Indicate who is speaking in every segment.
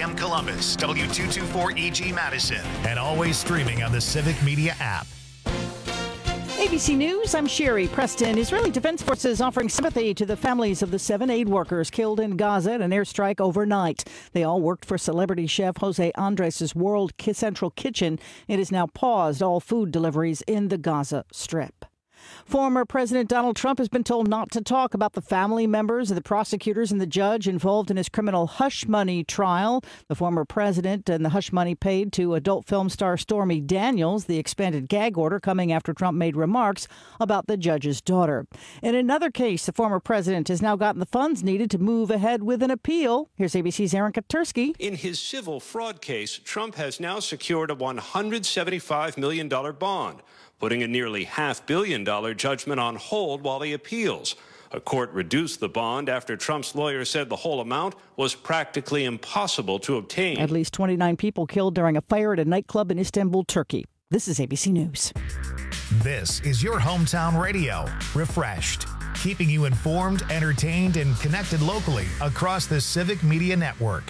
Speaker 1: AM Columbus, W224EG Madison, and always streaming on the Civic Media app.
Speaker 2: ABC News, I'm Sherry Preston. Israeli Defense Forces offering sympathy to the families of the 7 aid workers killed in Gaza in an airstrike overnight. They all worked for celebrity chef Jose Andres' World Central Kitchen. It has now paused all food deliveries in the Gaza Strip. Former President Donald Trump has been told not to talk about the family members of the prosecutors and the judge involved in his criminal hush money trial. The former president and the hush money paid to adult film star Stormy Daniels, the expanded gag order coming after Trump made remarks about the judge's daughter. In another case, the former president has now gotten the funds needed to move ahead with an appeal. Here's ABC's Aaron Katursky.
Speaker 3: In his civil fraud case, Trump has now secured a $175 million bond, putting a nearly $500 million judgment on hold while he appeals. A court reduced the bond after Trump's lawyer said the whole amount was practically impossible to obtain.
Speaker 2: At least 29 people killed during a fire at a nightclub in Istanbul, Turkey. This is ABC News.
Speaker 1: This is your hometown radio, Refreshed, keeping you informed, entertained, and connected locally across the Civic Media Network.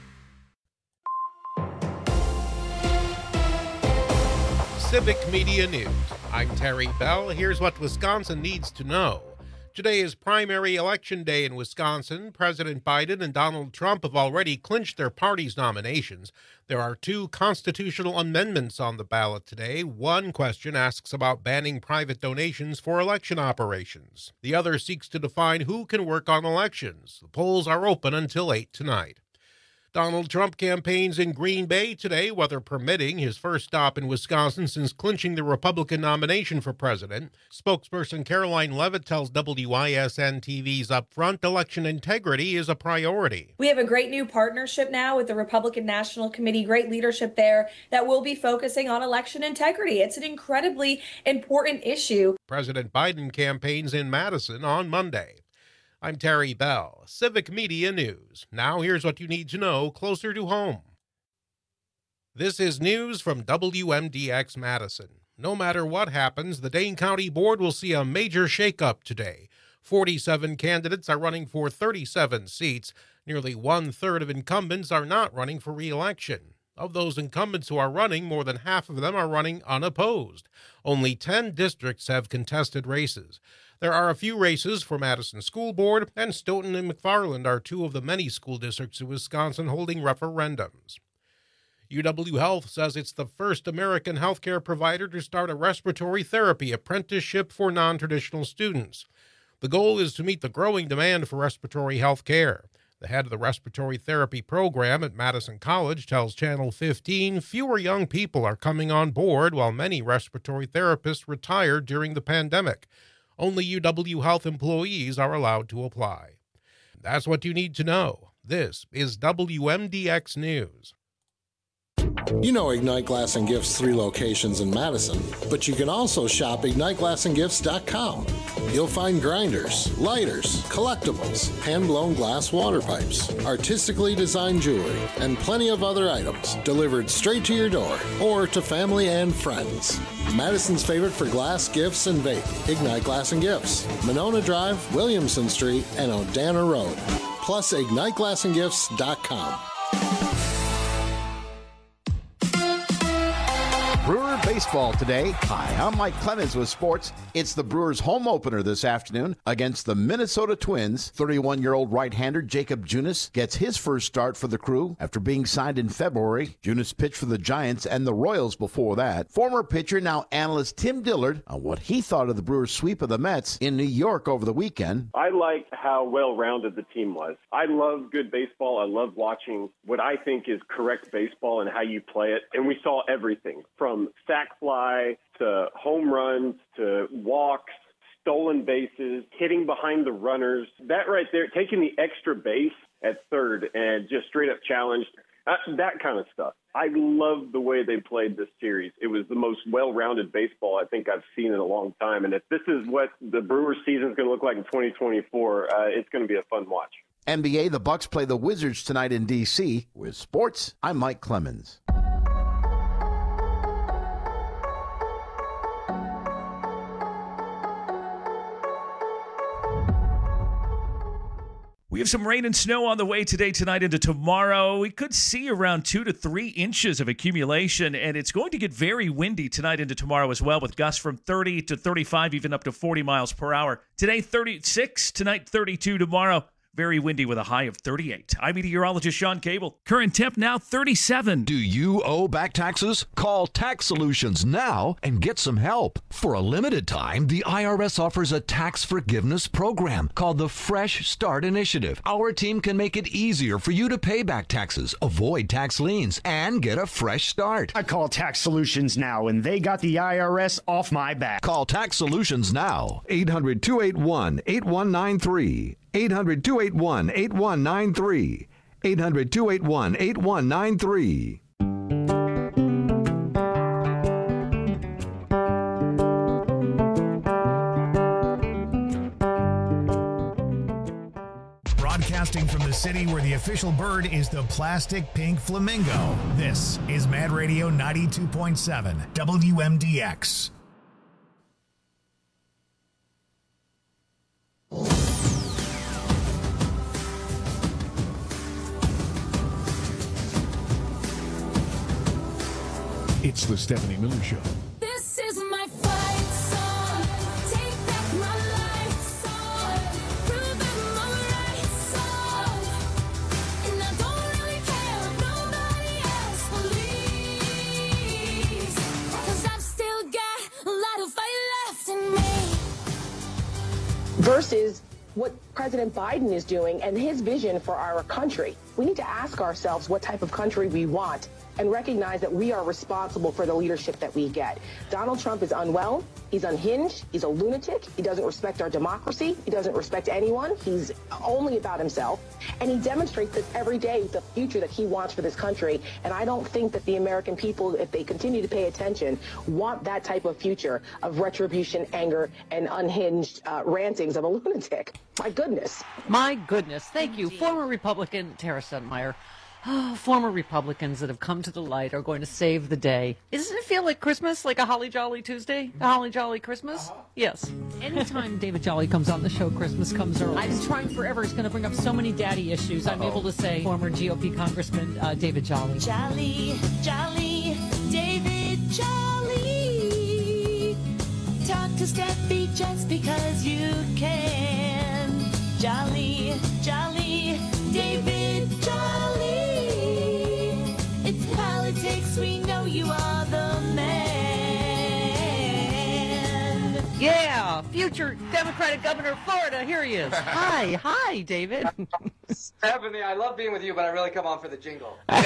Speaker 4: Civic Media News. I'm Terry Bell. Here's what Wisconsin needs to know. Today is primary election day in Wisconsin. President Biden and Donald Trump have already clinched their party's nominations. There are 2 constitutional amendments on the ballot today. One question asks about banning private donations for election operations. The other seeks to define who can work on elections. The polls are open until 8 tonight. Donald Trump campaigns in Green Bay today, weather permitting, his first stop in Wisconsin since clinching the Republican nomination for president. Spokesperson Caroline Levitt tells WISN-TV's Upfront election integrity is a priority.
Speaker 5: We have a great new partnership now with the Republican National Committee, great leadership there that will be focusing on election integrity. It's an incredibly important issue.
Speaker 4: President Biden campaigns in Madison on Monday. I'm Terry Bell, Civic Media News. Now here's what you need to know closer to home. This is news from WMDX Madison. No matter what happens, the Dane County Board will see a major shakeup today. 47 candidates are running for 37 seats. Nearly 1/3 of incumbents are not running for re-election. Of those incumbents who are running, more than half of them are running unopposed. Only 10 districts have contested races. There are a few races for Madison School Board, and Stoughton and McFarland are 2 of the many school districts in Wisconsin holding referendums. UW Health says it's the first American healthcare provider to start a respiratory therapy apprenticeship for non-traditional students. The goal is to meet the growing demand for respiratory health care. The head of the respiratory therapy program at Madison College tells Channel 15 fewer young people are coming on board while many respiratory therapists retired during the pandemic. Only UW Health employees are allowed to apply. That's what you need to know. This is WMDX News.
Speaker 6: You know Ignite Glass and Gifts 3 locations in Madison, but you can also shop IgniteGlassandGifts.com. You'll find grinders, lighters, collectibles, hand-blown glass water pipes, artistically designed jewelry, and plenty of other items delivered straight to your door or to family and friends. Madison's favorite for glass, gifts, and vape, Ignite Glass and Gifts, Monona Drive, Williamson Street, and Odana Road. Plus, IgniteGlassandGifts.com.
Speaker 7: Brewer baseball today. Hi, I'm Mike Clemens with sports. It's the Brewers' home opener this afternoon against the Minnesota Twins. 31-year-old right-hander Jacob Junis gets his first start for the Crew after being signed in February. Junis pitched for the Giants and the Royals before that. Former pitcher, now analyst Tim Dillard on what he thought of the Brewers' sweep of the Mets in New York over the weekend.
Speaker 8: I liked how well-rounded the team was. I love good baseball. I love watching what I think is correct baseball and how you play it. And we saw everything from sac fly to home runs to walks, stolen bases, hitting behind the runners. That right there, taking the extra base at third and just straight up challenged, that kind of stuff. I love the way they played this series. It was the most well-rounded baseball I think I've seen in a long time. And if this is what the Brewers season is going to look like in 2024, it's going to be a fun watch.
Speaker 7: NBA, the Bucks play the Wizards tonight in D.C. With sports, I'm Mike Clemens.
Speaker 9: We have some rain and snow on the way today, tonight, into tomorrow. We could see around 2 to 3 inches of accumulation, and it's going to get very windy tonight into tomorrow as well, with gusts from 30 to 35, even up to 40 miles per hour. Today, 36, tonight, 32, tomorrow. Very windy with a high of 38. I'm meteorologist Sean Cable. Current temp now 37.
Speaker 10: Do you owe back taxes? Call Tax Solutions now and get some help. For a limited time, the IRS offers a tax forgiveness program called the Fresh Start Initiative. Our team can make it easier for you to pay back taxes, avoid tax liens, and get a fresh start.
Speaker 11: I call Tax Solutions now, and they got the IRS off my back.
Speaker 10: Call Tax Solutions now. 800-281-8193. 800-281-8193. 800-281-8193.
Speaker 1: Broadcasting from the city where the official bird is the plastic pink flamingo. This is Mad Radio 92.7 WMDX.
Speaker 12: It's the Stephanie Miller Show.
Speaker 13: This is my fight song. Take back my life song. Prove I'm alright song. And I don't really care if nobody else believes. 'Cause I've still got a lot of fight left in me.
Speaker 14: Versus what President Biden is doing and his vision for our country. We need to ask ourselves what type of country we want and recognize that we are responsible for the leadership that we get. Donald Trump is unwell. He's unhinged. He's a lunatic. He doesn't respect our democracy. He doesn't respect anyone. He's only about himself. And he demonstrates this every day, the future that he wants for this country. And I don't think that the American people, if they continue to pay attention, want that type of future of retribution, anger, and unhinged rantings of a lunatic. My goodness.
Speaker 15: My goodness. Thank you. Former Republican Tara Stuttenmeyer. Former Republicans that have come to the light are going to save the day. Doesn't it feel like Christmas, like a Holly Jolly Tuesday? A Holly Jolly Christmas? Yes. Anytime David Jolly comes on the show, Christmas comes early. I've been trying forever. It's going to bring up so many daddy issues. I'm able to say former GOP Congressman David Jolly.
Speaker 13: Jolly, Jolly, David Jolly. Talk to Steffi just because you can. Jolly, Jolly, David Jolly. It's politics, we know you are the man.
Speaker 15: Yeah, future Democratic governor of Florida. Here he is. Hi, David.
Speaker 16: Stephanie, I love being with you, but I really come on for the jingle.
Speaker 15: And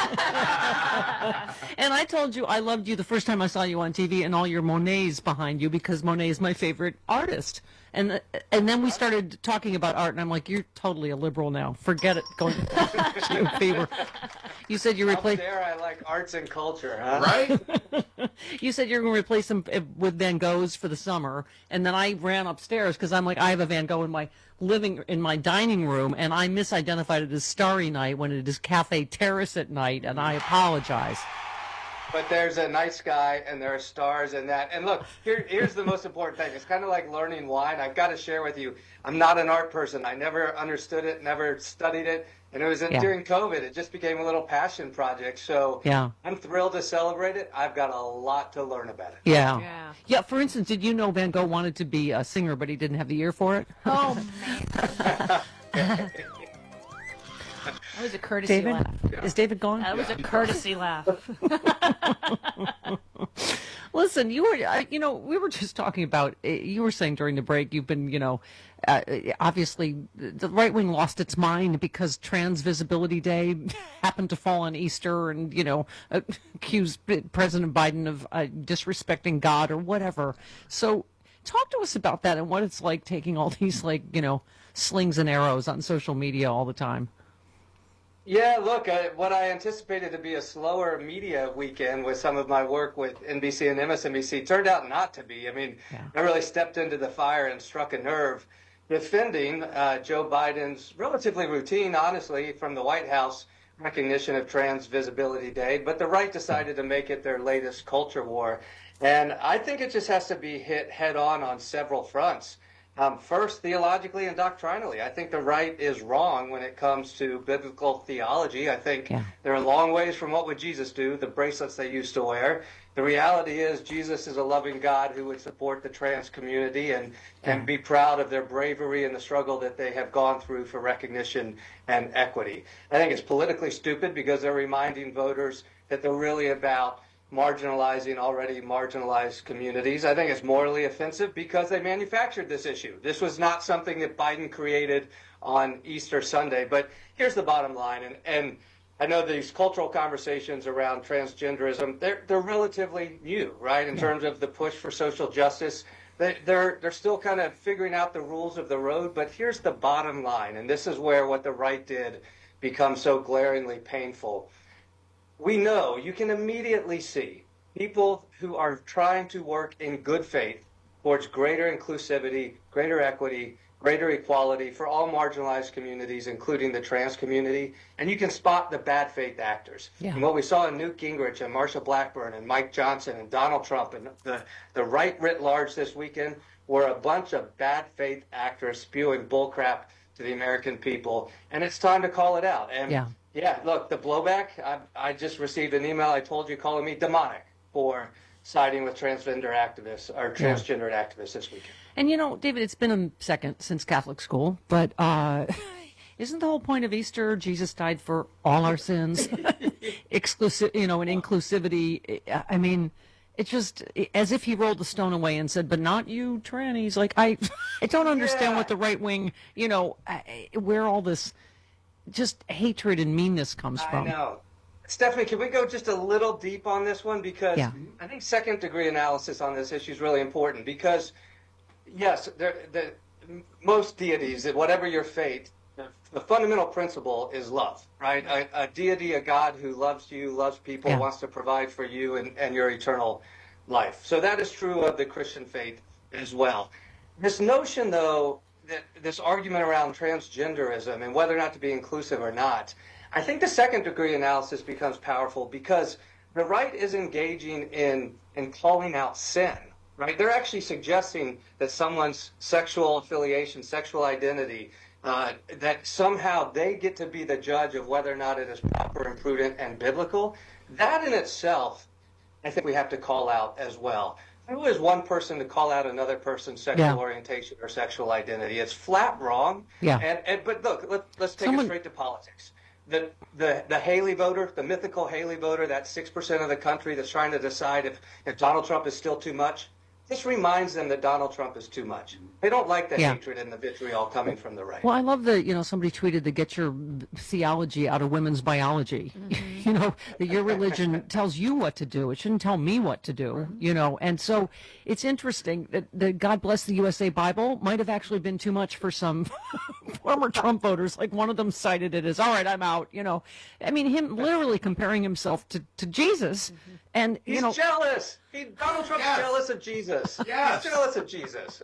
Speaker 15: I told you I loved you the first time I saw you on TV and all your Monets behind you, because Monet is my favorite artist. And then we started talking about art, and I'm like, you're totally a liberal now. Forget it. Going to favor. You said you replaced.
Speaker 16: How dare I like arts and culture, huh?
Speaker 15: Right? You said you're going to replace them with Van Goghs for the summer, and then I ran upstairs because I'm like, I have a Van Gogh in my dining room, and I misidentified it as Starry Night when it is Cafe Terrace at night, and I apologize.
Speaker 16: But there's a night sky, and there are stars in that. And look, here's the most important thing. It's kind of like learning wine. I've got to share with you, I'm not an art person. I never understood it, never studied it. And it was during COVID. It just became a little passion project. So I'm thrilled to celebrate it. I've got a lot to learn about it.
Speaker 15: Yeah. For instance, did you know Van Gogh wanted to be a singer, but he didn't have the ear for it?
Speaker 17: Oh, man. That was a courtesy laugh.
Speaker 15: Is David gone?
Speaker 17: That was a courtesy laugh.
Speaker 15: Listen, we were just talking about, you were saying during the break, you've been, obviously the right wing lost its mind because Trans Visibility Day happened to fall on Easter and, accused President Biden of disrespecting God or whatever. So talk to us about that and what it's like taking all these, slings and arrows on social media all the time.
Speaker 16: Yeah, look, what I anticipated to be a slower media weekend with some of my work with NBC and MSNBC turned out not to be. I mean, I really stepped into the fire and struck a nerve defending Joe Biden's relatively routine, honestly, from the White House recognition of Trans Visibility Day. But the right decided to make it their latest culture war. And I think it just has to be hit head on several fronts. First, theologically and doctrinally, I think the right is wrong when it comes to biblical theology. I think they're a long ways from what would Jesus do, the bracelets they used to wear. The reality is Jesus is a loving God who would support the trans community and be proud of their bravery and the struggle that they have gone through for recognition and equity. I think it's politically stupid because they're reminding voters that they're really about marginalizing already marginalized communities. I think it's morally offensive because they manufactured this issue. This was not something that Biden created on Easter Sunday. But here's the bottom line, and I know these cultural conversations around transgenderism, they're relatively new, right, in terms of the push for social justice. They're still kind of figuring out the rules of the road, but here's the bottom line, and this is where what the right did becomes so glaringly painful. We know, you can immediately see people who are trying to work in good faith towards greater inclusivity, greater equity, greater equality for all marginalized communities, including the trans community, and you can spot the bad faith actors.
Speaker 15: Yeah.
Speaker 16: And what we saw in Newt Gingrich and Marsha Blackburn and Mike Johnson and Donald Trump and the right writ large this weekend were a bunch of bad faith actors spewing bullcrap to the American people, and it's time to call it out. And yeah, look, the blowback, I just received an email, I told you, calling me demonic for siding with transgender activists or transgendered activists this weekend.
Speaker 15: And you know, David, it's been a second since Catholic school, but isn't the whole point of Easter Jesus died for all our sins? Exclusive, and inclusivity. I mean, it's just as if he rolled the stone away and said, "But not you, trannies." Like I don't understand what the right wing, where all this just hatred and meanness comes from.
Speaker 16: I know. Stephanie, can we go just a little deep on this one? Because I think second degree analysis on this issue is really important because, yes, most deities, whatever your faith, the fundamental principle is love, right? A deity, a God who loves you, loves people, wants to provide for you and your eternal life. So that is true of the Christian faith as well. This notion, though, that this argument around transgenderism and whether or not to be inclusive or not, I think the second degree analysis becomes powerful because the right is engaging in calling out sin, right? They're actually suggesting that someone's sexual affiliation, sexual identity, that somehow they get to be the judge of whether or not it is proper and prudent and biblical. That in itself, I think we have to call out as well. Who is one person to call out another person's sexual orientation or sexual identity? It's flat wrong. But look, let's take it straight to politics. The Haley voter, the mythical Haley voter, that 6% of the country that's trying to decide if Donald Trump is still too much, this reminds them that Donald Trump is too much. They don't like the hatred and the vitriol coming from the right.
Speaker 15: Well, I love somebody tweeted to get your theology out of women's biology. That your religion tells you what to do. It shouldn't tell me what to do, And so it's interesting that the God Bless the USA Bible might have actually been too much for some former Trump voters. Like one of them cited it as, all right, I'm out, I mean, him literally comparing himself to Jesus. And,
Speaker 16: he's jealous. Donald Trump is jealous of Jesus. He's jealous of Jesus.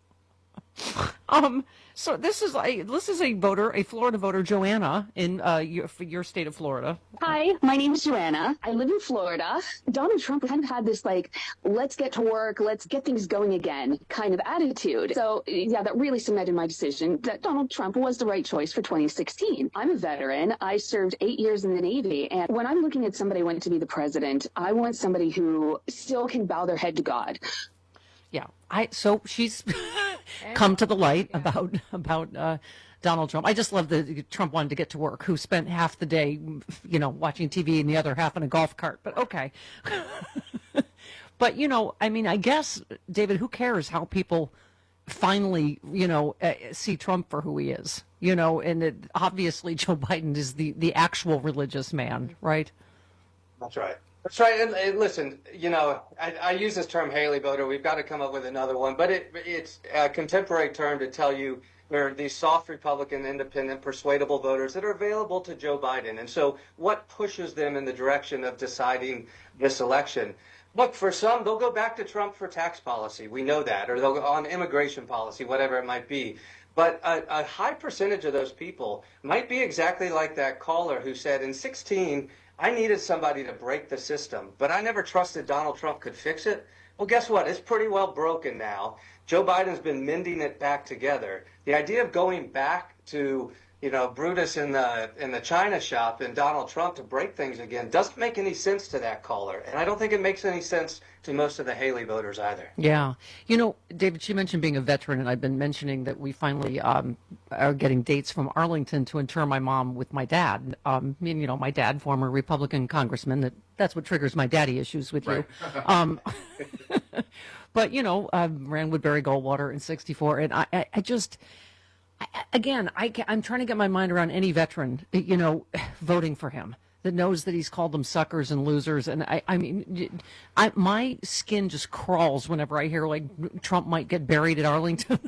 Speaker 15: So this is a voter, a Florida voter, Joanna, in your state of Florida.
Speaker 18: Hi, my name is Joanna. I live in Florida. Donald Trump kind of had this let's get to work, let's get things going again kind of attitude. So that really cemented my decision that Donald Trump was the right choice for 2016. I'm a veteran. I served 8 years in the Navy. And when I'm looking at somebody who went to be the president, I want somebody who still can bow their head to God.
Speaker 15: Yeah. So she's come to the light about Donald Trump. I just love that Trump wanted to get to work, who spent half the day, watching TV and the other half in a golf cart. But okay. But, I mean, I guess, David, who cares how people finally, see Trump for who he is, and obviously Joe Biden is the actual religious man, right?
Speaker 16: That's right. That's right. And listen, I use this term Haley voter. We've got to come up with another one. But it's a contemporary term to tell you there are these soft Republican, independent, persuadable voters that are available to Joe Biden. And so what pushes them in the direction of deciding this election? Look, for some, they'll go back to Trump for tax policy. We know that. Or they'll go on immigration policy, whatever it might be. But a high percentage of those people might be exactly like that caller who said, in 2016, I needed somebody to break the system, but I never trusted Donald Trump could fix it. Well, guess what? It's pretty well broken now. Joe Biden's been mending it back together. The idea of going back to, Brutus in the China shop and Donald Trump to break things again doesn't make any sense to that caller. And I don't think it makes any sense to most of the Haley voters either.
Speaker 15: Yeah. David, she mentioned being a veteran, and I've been mentioning that we finally are getting dates from Arlington to inter my mom with my dad. My dad, former Republican congressman, that's what triggers my daddy issues with you. But, ran with Barry Goldwater in 64, and I'm trying to get my mind around any veteran, voting for him that knows that he's called them suckers and losers. And my skin just crawls whenever I hear like Trump might get buried at Arlington.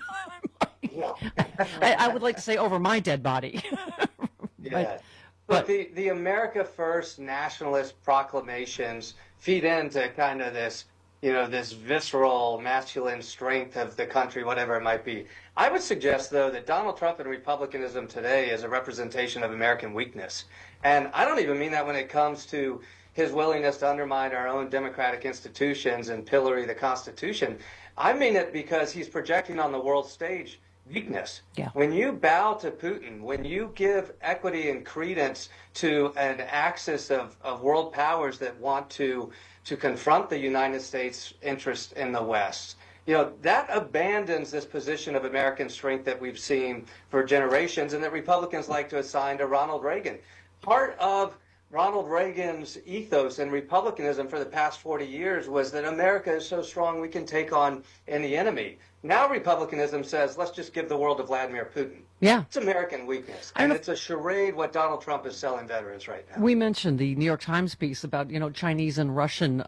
Speaker 15: I would like to say over my dead body.
Speaker 16: But the America First nationalist proclamations feed into kind of this, this visceral masculine strength of the country, whatever it might be. I would suggest, though, that Donald Trump and Republicanism today is a representation of American weakness. And I don't even mean that when it comes to his willingness to undermine our own democratic institutions and pillory the Constitution. I mean it because he's projecting on the world stage weakness.
Speaker 15: Yeah.
Speaker 16: When you bow to Putin, when you give equity and credence to an axis of world powers that want to confront the United States' interest in the West, that abandons this position of American strength that we've seen for generations and that Republicans like to assign to Ronald Reagan. Part of Ronald Reagan's ethos and republicanism for the past 40 years was that America is so strong we can take on any enemy. Now republicanism says, let's just give the world to Vladimir Putin.
Speaker 15: Yeah.
Speaker 16: It's American weakness. And it's a charade what Donald Trump is selling veterans right now.
Speaker 15: We mentioned the New York Times piece about, Chinese and Russian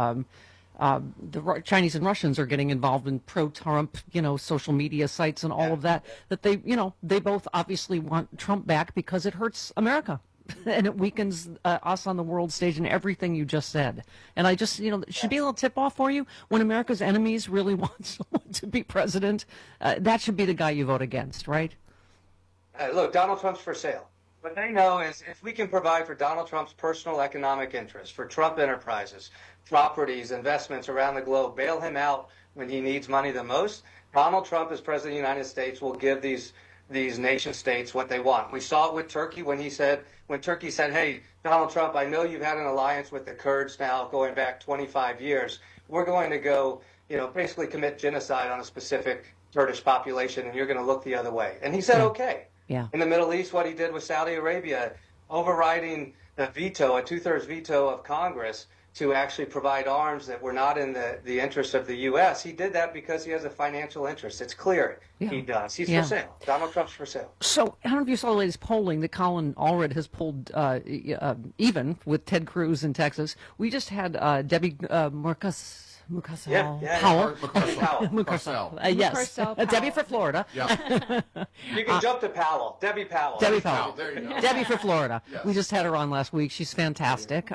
Speaker 15: Chinese and Russians are getting involved in pro-Trump, social media sites and all of that. That they, they both obviously want Trump back because it hurts America and it weakens us on the world stage and everything you just said. And I just, it should be a little tip-off for you. When America's enemies really want someone to be president, that should be the guy you vote against, right?
Speaker 16: Look, Donald Trump's for sale. What they know is if we can provide for Donald Trump's personal economic interests, for Trump enterprises, properties, investments around the globe, bail him out when he needs money the most, Donald Trump as President of the United States will give these nation states what they want. We saw it with Turkey when Turkey said, hey, Donald Trump, I know you've had an alliance with the Kurds now going back 25 years. We're going to go, basically commit genocide on a specific Kurdish population, and you're going to look the other way. And he said, okay.
Speaker 15: Yeah.
Speaker 16: In the Middle East, what he did with Saudi Arabia, overriding the veto, a two-thirds veto of Congress to actually provide arms that were not in the interest of the U.S., he did that because he has a financial interest. It's clear he does. He's for sale. Donald Trump's for sale.
Speaker 15: So I don't know if you saw the latest polling that Colin Allred has pulled even with Ted Cruz in Texas. We just had Debbie Mukasel Powell. Yes. Debbie for Florida.
Speaker 16: Yeah. You can jump to Powell. Debbie Powell.
Speaker 15: Debbie Powell.
Speaker 16: There you go.
Speaker 15: Debbie for Florida.
Speaker 16: Yes.
Speaker 15: We just had her on last week. She's fantastic.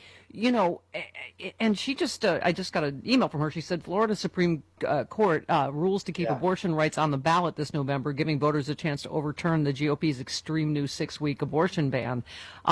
Speaker 15: And she just, I just got an email from her. She said Florida Supreme Court rules to keep abortion rights on the ballot this November, giving voters a chance to overturn the GOP's extreme new 6-week abortion ban.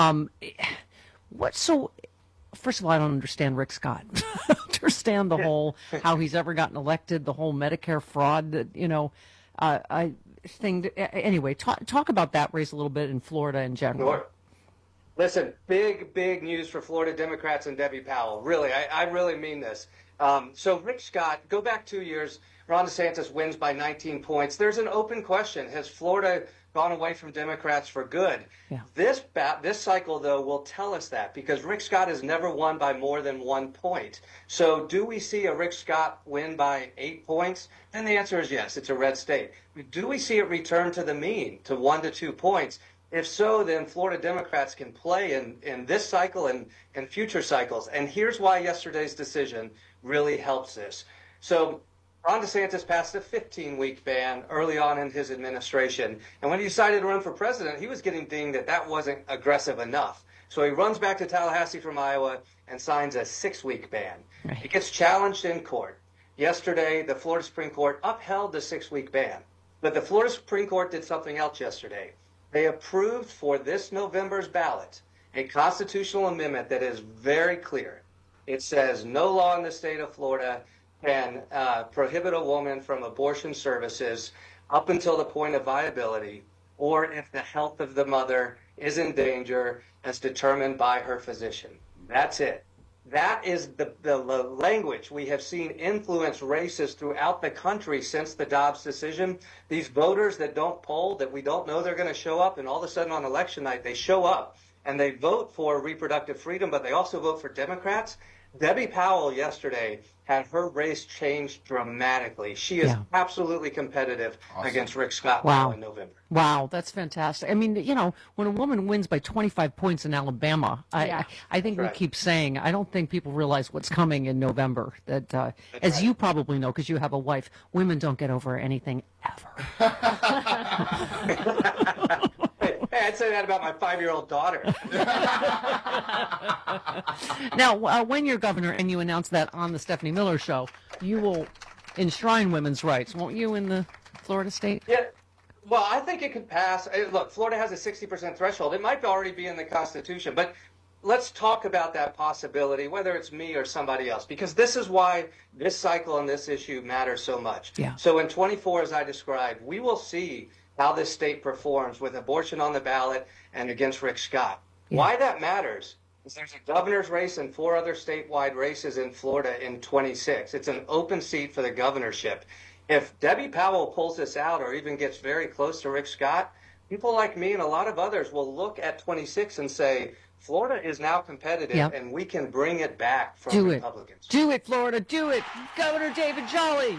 Speaker 15: First of all, I don't understand Rick Scott. I don't understand the whole, how he's ever gotten elected, the whole Medicare fraud that, thing. Anyway, talk about that race a little bit in Florida in general.
Speaker 16: Sure. Listen, big news for Florida Democrats and Debbie Powell. Really, I really mean this. So Rick Scott, go back 2 years, Ron DeSantis wins by 19 points. There's an open question. Has Florida gone away from Democrats for good?
Speaker 15: Yeah.
Speaker 16: This cycle, though, will tell us that because Rick Scott has never won by more than 1 point. So do we see a Rick Scott win by 8 points? And the answer is yes. It's a red state. Do we see it return to the mean, to 1 to 2 points? If so, then Florida Democrats can play in this cycle and future cycles. And here's why yesterday's decision really helps this. So Ron DeSantis passed a 15-week ban early on in his administration. And when he decided to run for president, he was getting dinged that wasn't aggressive enough. So he runs back to Tallahassee from Iowa and signs a 6-week ban. Right. It gets challenged in court. Yesterday, the Florida Supreme Court upheld the 6-week ban. But the Florida Supreme Court did something else yesterday. They approved for this November's ballot a constitutional amendment that is very clear. It says no law in the state of Florida can prohibit a woman from abortion services up until the point of viability, or if the health of the mother is in danger as determined by her physician. That's it. That is the language we have seen influence races throughout the country since the Dobbs decision. These voters that don't poll, that we don't know they're going to show up, and all of a sudden on election night they show up and they vote for reproductive freedom, but they also vote for Democrats. Debbie Powell yesterday had her race changed dramatically. She is absolutely competitive against Rick Scott now in November.
Speaker 15: Wow, that's fantastic. I mean, you know, when a woman wins by 25 points in Alabama, I think we keep saying, I don't think people realize what's coming in November. That, as you probably know, because you have a wife, women don't get over anything ever.
Speaker 16: Hey, I'd say that about my 5-year-old daughter.
Speaker 15: Now, when you're governor and you announce that on the Stephanie Miller Show, you will enshrine women's rights, won't you, in the Florida state?
Speaker 16: Yeah. Well, I think it could pass. Look, Florida has a 60% threshold. It might already be in the Constitution, but let's talk about that possibility, whether it's me or somebody else, because this is why this cycle and this issue matters so much.
Speaker 15: Yeah.
Speaker 16: So in 24, as I described, we will see how this state performs with abortion on the ballot and against Rick Scott. Yeah. Why that matters is there's a governor's race and 4 other statewide races in Florida in 26. It's an open seat for the governorship. If Debbie Powell pulls this out or even gets very close to Rick Scott, people like me and a lot of others will look at 26 and say, Florida is now competitive, and we can bring it back from Republicans.
Speaker 15: Do it, Florida. Do it. Governor David Jolly.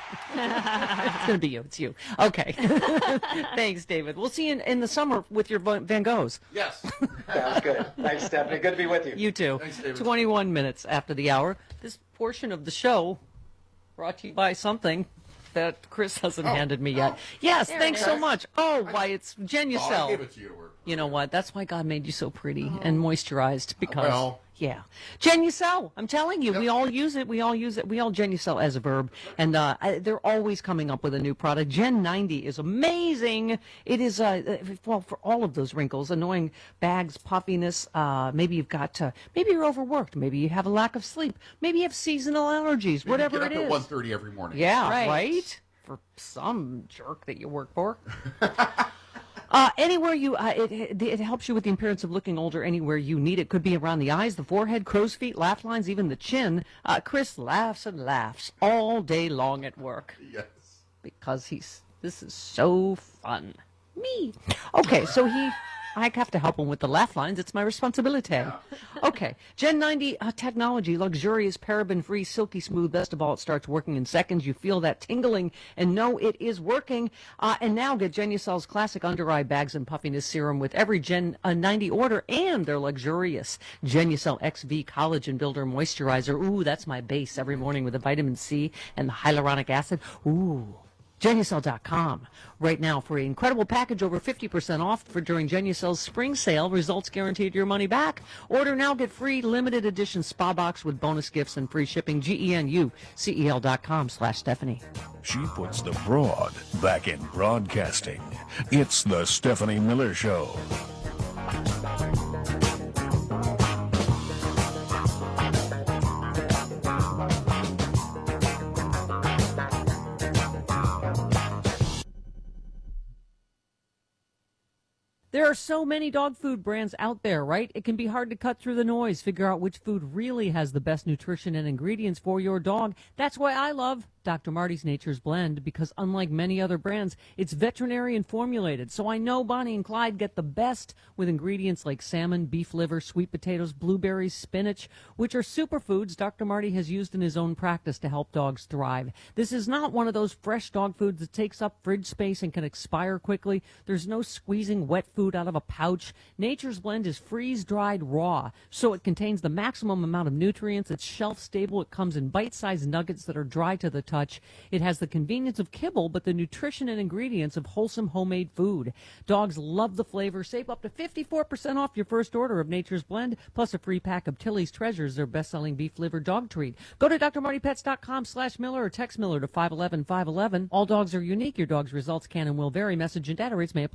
Speaker 15: It's going to be you. It's you. Okay. Thanks, David. We'll see you in the summer with your Van Goghs.
Speaker 16: Yes. Sounds good. Thanks, Stephanie. Good to be with you.
Speaker 15: You too.
Speaker 16: Thanks, David.
Speaker 15: 21 minutes after the hour. This portion of the show brought to you by something that Chris hasn't handed me yet. Yes, thanks so much. Oh, why, it's Genucell.
Speaker 19: I gave it to you to work.
Speaker 15: You know what? That's why God made you so pretty and moisturized, because, Genucell. I'm telling you, we all use it. We all use it. We all Genucell as a verb. And they're always coming up with a new product. Gen 90 is amazing. It is, for all of those wrinkles, annoying bags, puffiness. Maybe you've got maybe you're overworked. Maybe you have a lack of sleep. Maybe you have seasonal allergies, whatever it is.
Speaker 19: Get up at 1:30 every morning.
Speaker 15: Yeah, right? For some jerk that you work for. Anywhere you, it helps you with the appearance of looking older anywhere you need it. Could be around the eyes, the forehead, crow's feet, laugh lines, even the chin. Chris laughs and laughs all day long at work.
Speaker 19: Yes.
Speaker 15: Because this is so fun. Me. Okay, so I have to help him with the laugh lines. It's my responsibility. Yeah. Okay. Gen 90 technology, luxurious, paraben-free, silky smooth. Best of all, it starts working in seconds. You feel that tingling and know it is working. And now get Genucell's classic under-eye bags and puffiness serum with every Gen 90 order and their luxurious Genucell XV Collagen Builder Moisturizer. Ooh, that's my base every morning with the vitamin C and the hyaluronic acid. Ooh. Genucell.com. Right now, for an incredible package, over 50% off during Genucell's spring sale. Results guaranteed your money back. Order now, get free limited edition spa box with bonus gifts and free shipping. GENUCEL.com/Stephanie.
Speaker 12: She puts the broad back in broadcasting. It's the Stephanie Miller Show.
Speaker 15: There are so many dog food brands out there, right? It can be hard to cut through the noise, figure out which food really has the best nutrition and ingredients for your dog. That's why I love Dr. Marty's Nature's Blend, because unlike many other brands, it's veterinarian formulated. So I know Bonnie and Clyde get the best with ingredients like salmon, beef liver, sweet potatoes, blueberries, spinach, which are superfoods Dr. Marty has used in his own practice to help dogs thrive. This is not one of those fresh dog foods that takes up fridge space and can expire quickly. There's no squeezing wet food out of a pouch. Nature's Blend is freeze-dried raw, so it contains the maximum amount of nutrients. It's shelf-stable. It comes in bite-sized nuggets that are dry to the touch. It has the convenience of kibble, but the nutrition and ingredients of wholesome homemade food. Dogs love the flavor. Save up to 54% off your first order of Nature's Blend, plus a free pack of Tilly's Treasures, their best-selling beef liver dog treat. Go to drmartypets.com/Miller or text Miller to 511-511. All dogs are unique. Your dog's results can and will vary. Message and data rates may apply.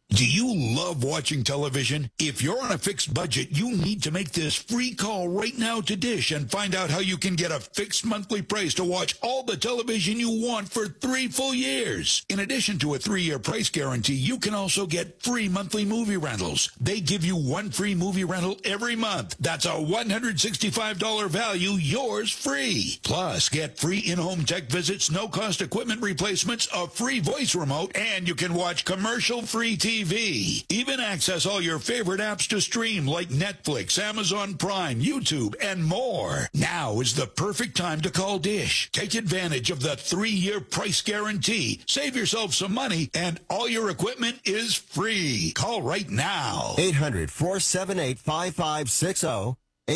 Speaker 19: Do you love watching television? If you're on a fixed budget, you need to make this free call right now to Dish and find out how you can get a fixed monthly price to watch all the television you want for 3 full years. In addition to a 3-year price guarantee, you can also get free monthly movie rentals. They give you 1 free movie rental every month. That's a $165 value, yours free. Plus, get free in-home tech visits, no-cost equipment replacements, a free voice remote, and you can watch commercial-free TV. Even access all your favorite apps to stream like Netflix, Amazon Prime, YouTube, and more. Now is the perfect time to call Dish. Take advantage of the 3-year price guarantee. Save yourself some money, and all your equipment is free. Call right now.
Speaker 20: 800-478-5560.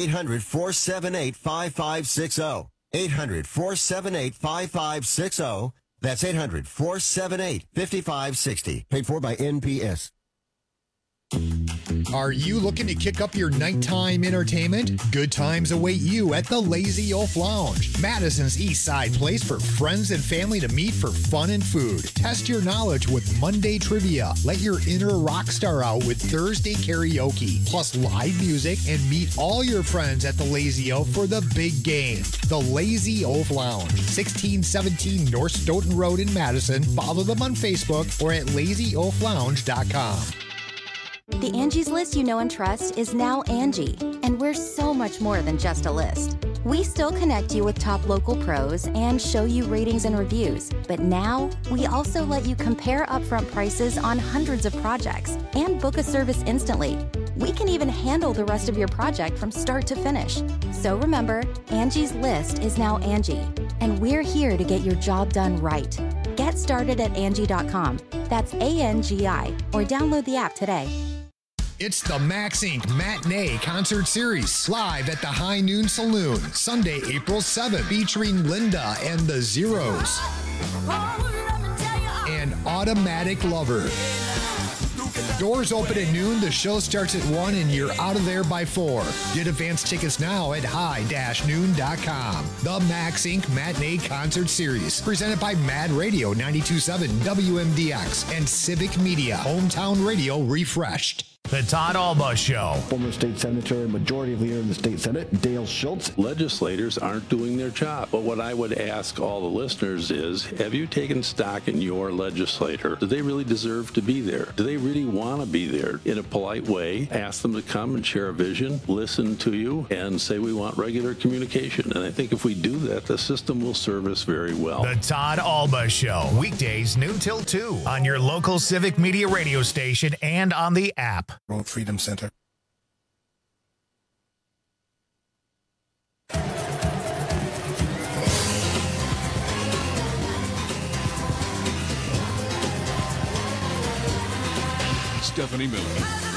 Speaker 20: 800-478-5560. 800-478-5560. That's 800-478-5560. Paid for by NPS.
Speaker 21: Are you looking to kick up your nighttime entertainment? Good times await you at the Lazy Oaf Lounge, Madison's East Side place for friends and family to meet for fun and food. Test your knowledge with Monday trivia. Let your inner rock star out with Thursday karaoke, plus live music, and meet all your friends at the Lazy Oaf for the big game. The Lazy Oaf Lounge, 1617 North Stoughton Road in Madison. Follow them on Facebook or at lazyoaflounge.com.
Speaker 22: The Angie's List you know and trust is now Angie, and we're so much more than just a list. We still connect you with top local pros and show you ratings and reviews, but now we also let you compare upfront prices on hundreds of projects and book a service instantly. We can even handle the rest of your project from start to finish. So remember, Angie's List is now Angie, and we're here to get your job done right. Get started at Angie.com. That's ANGI, or download the app today.
Speaker 21: It's the Max Inc. Matinee Concert Series, live at the High Noon Saloon, Sunday, April 7th, featuring Linda and the Zeros and Automatic Lover. Doors open at noon, the show starts at 1, and you're out of there by 4. Get advance tickets now at high-noon.com. The Max Inc. Matinee Concert Series, presented by Mad Radio 92.7 WMDX and Civic Media, Hometown Radio refreshed.
Speaker 1: The Todd Alba Show.
Speaker 23: Former state senator and majority leader in the state senate, Dale Schultz.
Speaker 24: Legislators aren't doing their job. But what I would ask all the listeners is, have you taken stock in your legislator? Do they really deserve to be there? Do they really want to be there? In a polite way, ask them to come and share a vision, listen to you, and say we want regular communication. And I think if we do that, the system will serve us very well.
Speaker 1: The Todd Alba Show. Weekdays noon till 2 on your local Civic Media radio station and on the app.
Speaker 25: World Freedom Center.
Speaker 12: Stephanie Miller.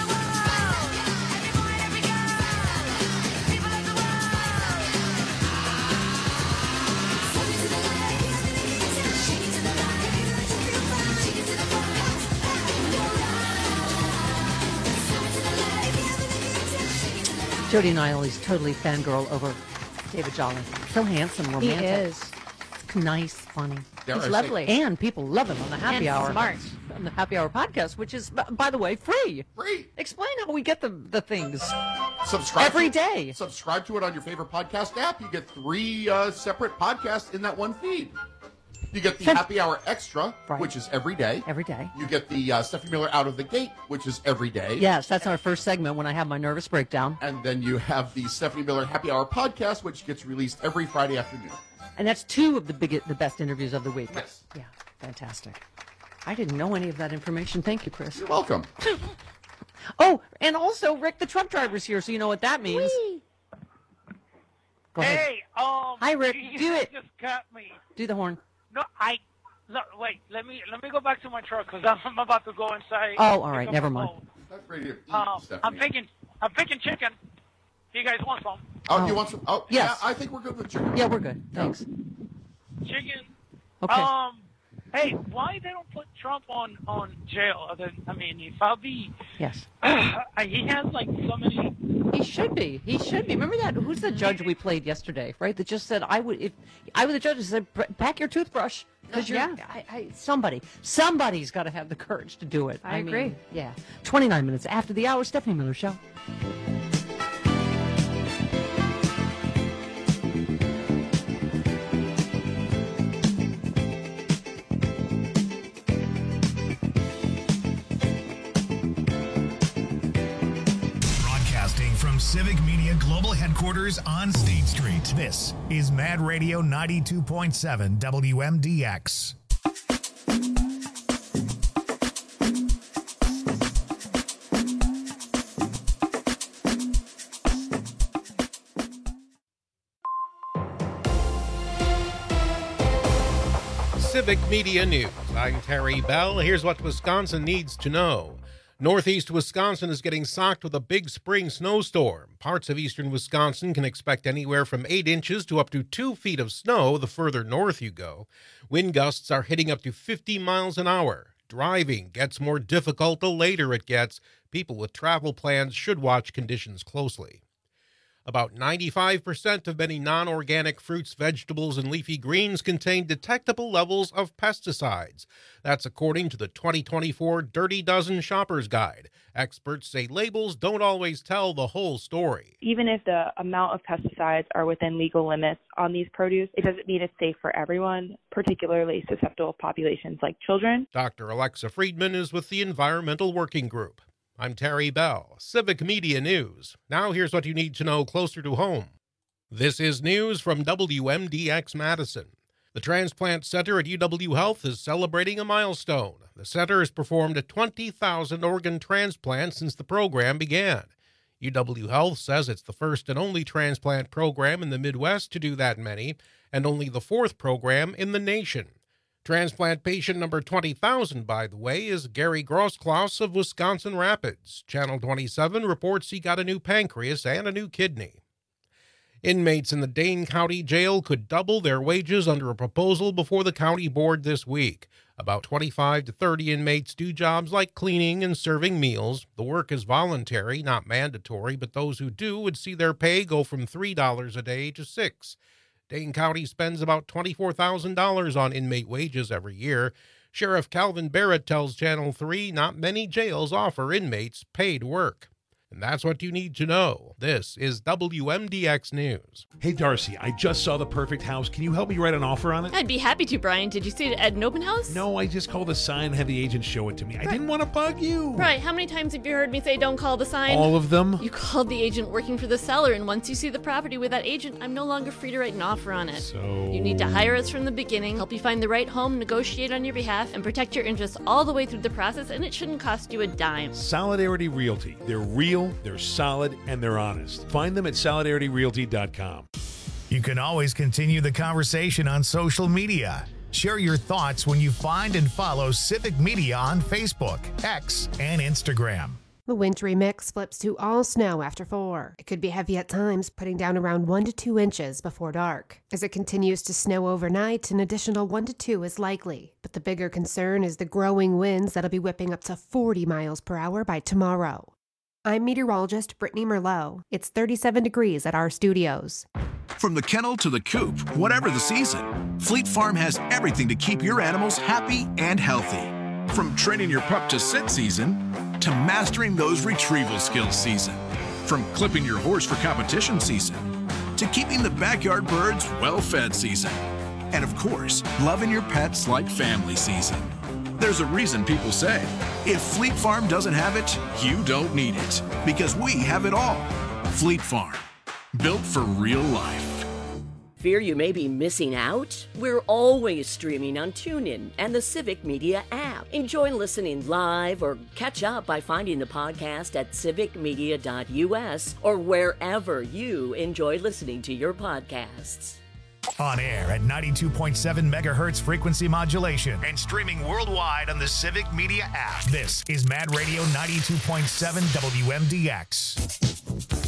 Speaker 15: Jody and I always totally fangirl over David Jolly. So handsome, romantic.
Speaker 17: He is.
Speaker 15: Nice, funny.
Speaker 17: He's lovely.
Speaker 15: And people love him on the Happy
Speaker 17: And
Speaker 15: Hour.
Speaker 17: smart.
Speaker 15: On the Happy Hour podcast, which is, by the way, free.
Speaker 26: Free.
Speaker 15: Explain how we get the things.
Speaker 26: Subscribe
Speaker 15: every
Speaker 26: to it.
Speaker 15: day.
Speaker 26: Subscribe to it on your favorite podcast app. You get 3 separate podcasts in that one feed. You get the Happy Hour Extra, which is every day.
Speaker 15: Every day.
Speaker 26: You get the Stephanie Miller Out of the Gate, which is every day.
Speaker 15: Yes, that's our first segment when I have my nervous breakdown.
Speaker 26: And then you have the Stephanie Miller Happy Hour Podcast, which gets released every Friday afternoon.
Speaker 15: And that's 2 of the best interviews of the week.
Speaker 26: Yes.
Speaker 15: Yeah, fantastic. I didn't know any of that information. Thank you, Chris.
Speaker 26: You're welcome.
Speaker 15: Oh, and also Rick the truck driver's here, so you know what that means.
Speaker 27: Whee!
Speaker 15: Go ahead.
Speaker 27: Hey,
Speaker 15: Hi, Rick.
Speaker 27: you
Speaker 15: Do it.
Speaker 27: Just got me.
Speaker 15: Do the horn.
Speaker 27: No, look, wait. Let me go back to my truck because I'm about to go inside.
Speaker 15: Oh, all right. Never mind.
Speaker 27: I'm picking chicken. Do you guys want some?
Speaker 26: Oh, you want some? Oh,
Speaker 15: yes.
Speaker 26: Yeah, I think we're good with chicken.
Speaker 15: Yeah, we're good. Thanks.
Speaker 27: Chicken.
Speaker 15: Okay.
Speaker 27: Hey, why they don't put Trump on jail? I mean, if I'll be.
Speaker 15: Yes.
Speaker 27: He has like so many.
Speaker 15: He should be. He should be. Remember that? Who's the judge we played yesterday, right? That just said, if I were the judge, that said, pack your toothbrush. Because somebody's got to have the courage to do it.
Speaker 17: I agree.
Speaker 15: Yeah. 29 minutes after the hour, Stephanie Miller Show.
Speaker 1: Broadcasting from Civic Media Global Headquarters on State Street. This is Mad Radio 92.7 WMDX.
Speaker 2: Civic Media News. I'm Terry Bell. Here's what Wisconsin needs to know. Northeast Wisconsin is getting socked with a big spring snowstorm. Parts of eastern Wisconsin can expect anywhere from 8 inches to up to 2 feet of snow the further north you go. Wind gusts are hitting up to 50 miles an hour. Driving gets more difficult the later it gets. People with travel plans should watch conditions closely. About 95% of many non-organic fruits, vegetables, and leafy greens contain detectable levels of pesticides. That's according to the 2024 Dirty Dozen Shopper's Guide. Experts say labels don't always tell the whole story.
Speaker 3: Even if the amount of pesticides are within legal limits on these produce, it doesn't mean it's safe for everyone, particularly susceptible populations like children.
Speaker 2: Dr. Alexa Friedman is with the Environmental Working Group. I'm Terry Bell, Civic Media News. Now here's what you need to know closer to home. This is news from WMDX Madison. The Transplant Center at UW Health is celebrating a milestone. The center has performed 20,000 organ transplants since the program began. UW Health says it's the first and only transplant program in the Midwest to do that many, and only the 4th program in the nation. Transplant patient number 20,000, by the way, is Gary Grossklaus of Wisconsin Rapids. Channel 27 reports he got a new pancreas and a new kidney. Inmates in the Dane County Jail could double their wages under a proposal before the county board this week. About 25 to 30 inmates do jobs like cleaning and serving meals. The work is voluntary, not mandatory, but those who do would see their pay go from $3 a day to $6. Dane County spends about $24,000 on inmate wages every year. Sheriff Calvin Barrett tells Channel 3 not many jails offer inmates paid work. And that's what you need to know. This is WMDX News.
Speaker 4: Hey, Darcy, I just saw the perfect house. Can you help me write an offer on it?
Speaker 5: I'd be happy to, Brian. Did you see it at an open house?
Speaker 4: No, I just called the sign and had the agent show it to me. I didn't want to bug you.
Speaker 5: Right, how many times have you heard me say don't call the sign?
Speaker 4: All of them?
Speaker 5: You called the agent working for the seller, and once you see the property with that agent, I'm no longer free to write an offer on it.
Speaker 4: So...
Speaker 5: You need to hire us from the beginning, help you find the right home, negotiate on your behalf, and protect your interests all the way through the process, and it shouldn't cost you a dime.
Speaker 4: Solidarity Realty. They're real, they're solid, and they're honest. Find them at solidarityrealty.com.
Speaker 1: You can always continue the conversation on social media. Share your thoughts when you find and follow Civic Media on Facebook, X, and Instagram.
Speaker 6: The wintry mix flips to all snow after 4. It could be heavy at times, putting down around 1 to 2 inches before dark. As it continues to snow overnight, an additional 1 to 2 is likely. But the bigger concern is the growing winds that'll be whipping up to 40 miles per hour by tomorrow. I'm meteorologist Brittany Merlot. It's 37 degrees at our studios.
Speaker 8: From the kennel to the coop, whatever the season, Fleet Farm has everything to keep your animals happy and healthy. From training your pup to sit season, to mastering those retrieval skills season. From clipping your horse for competition season, to keeping the backyard birds well-fed season. And of course, loving your pets like family season. There's a reason people say, if Fleet Farm doesn't have it, you don't need it. Because we have it all. Fleet Farm. Built for real life.
Speaker 25: Fear you may be missing out? We're always streaming on TuneIn and the Civic Media app. Enjoy listening live or catch up by finding the podcast at civicmedia.us or wherever you enjoy listening to your podcasts.
Speaker 1: On air at 92.7 megahertz frequency modulation and streaming worldwide on the Civic Media app. This is Mad Radio 92.7 WMDX.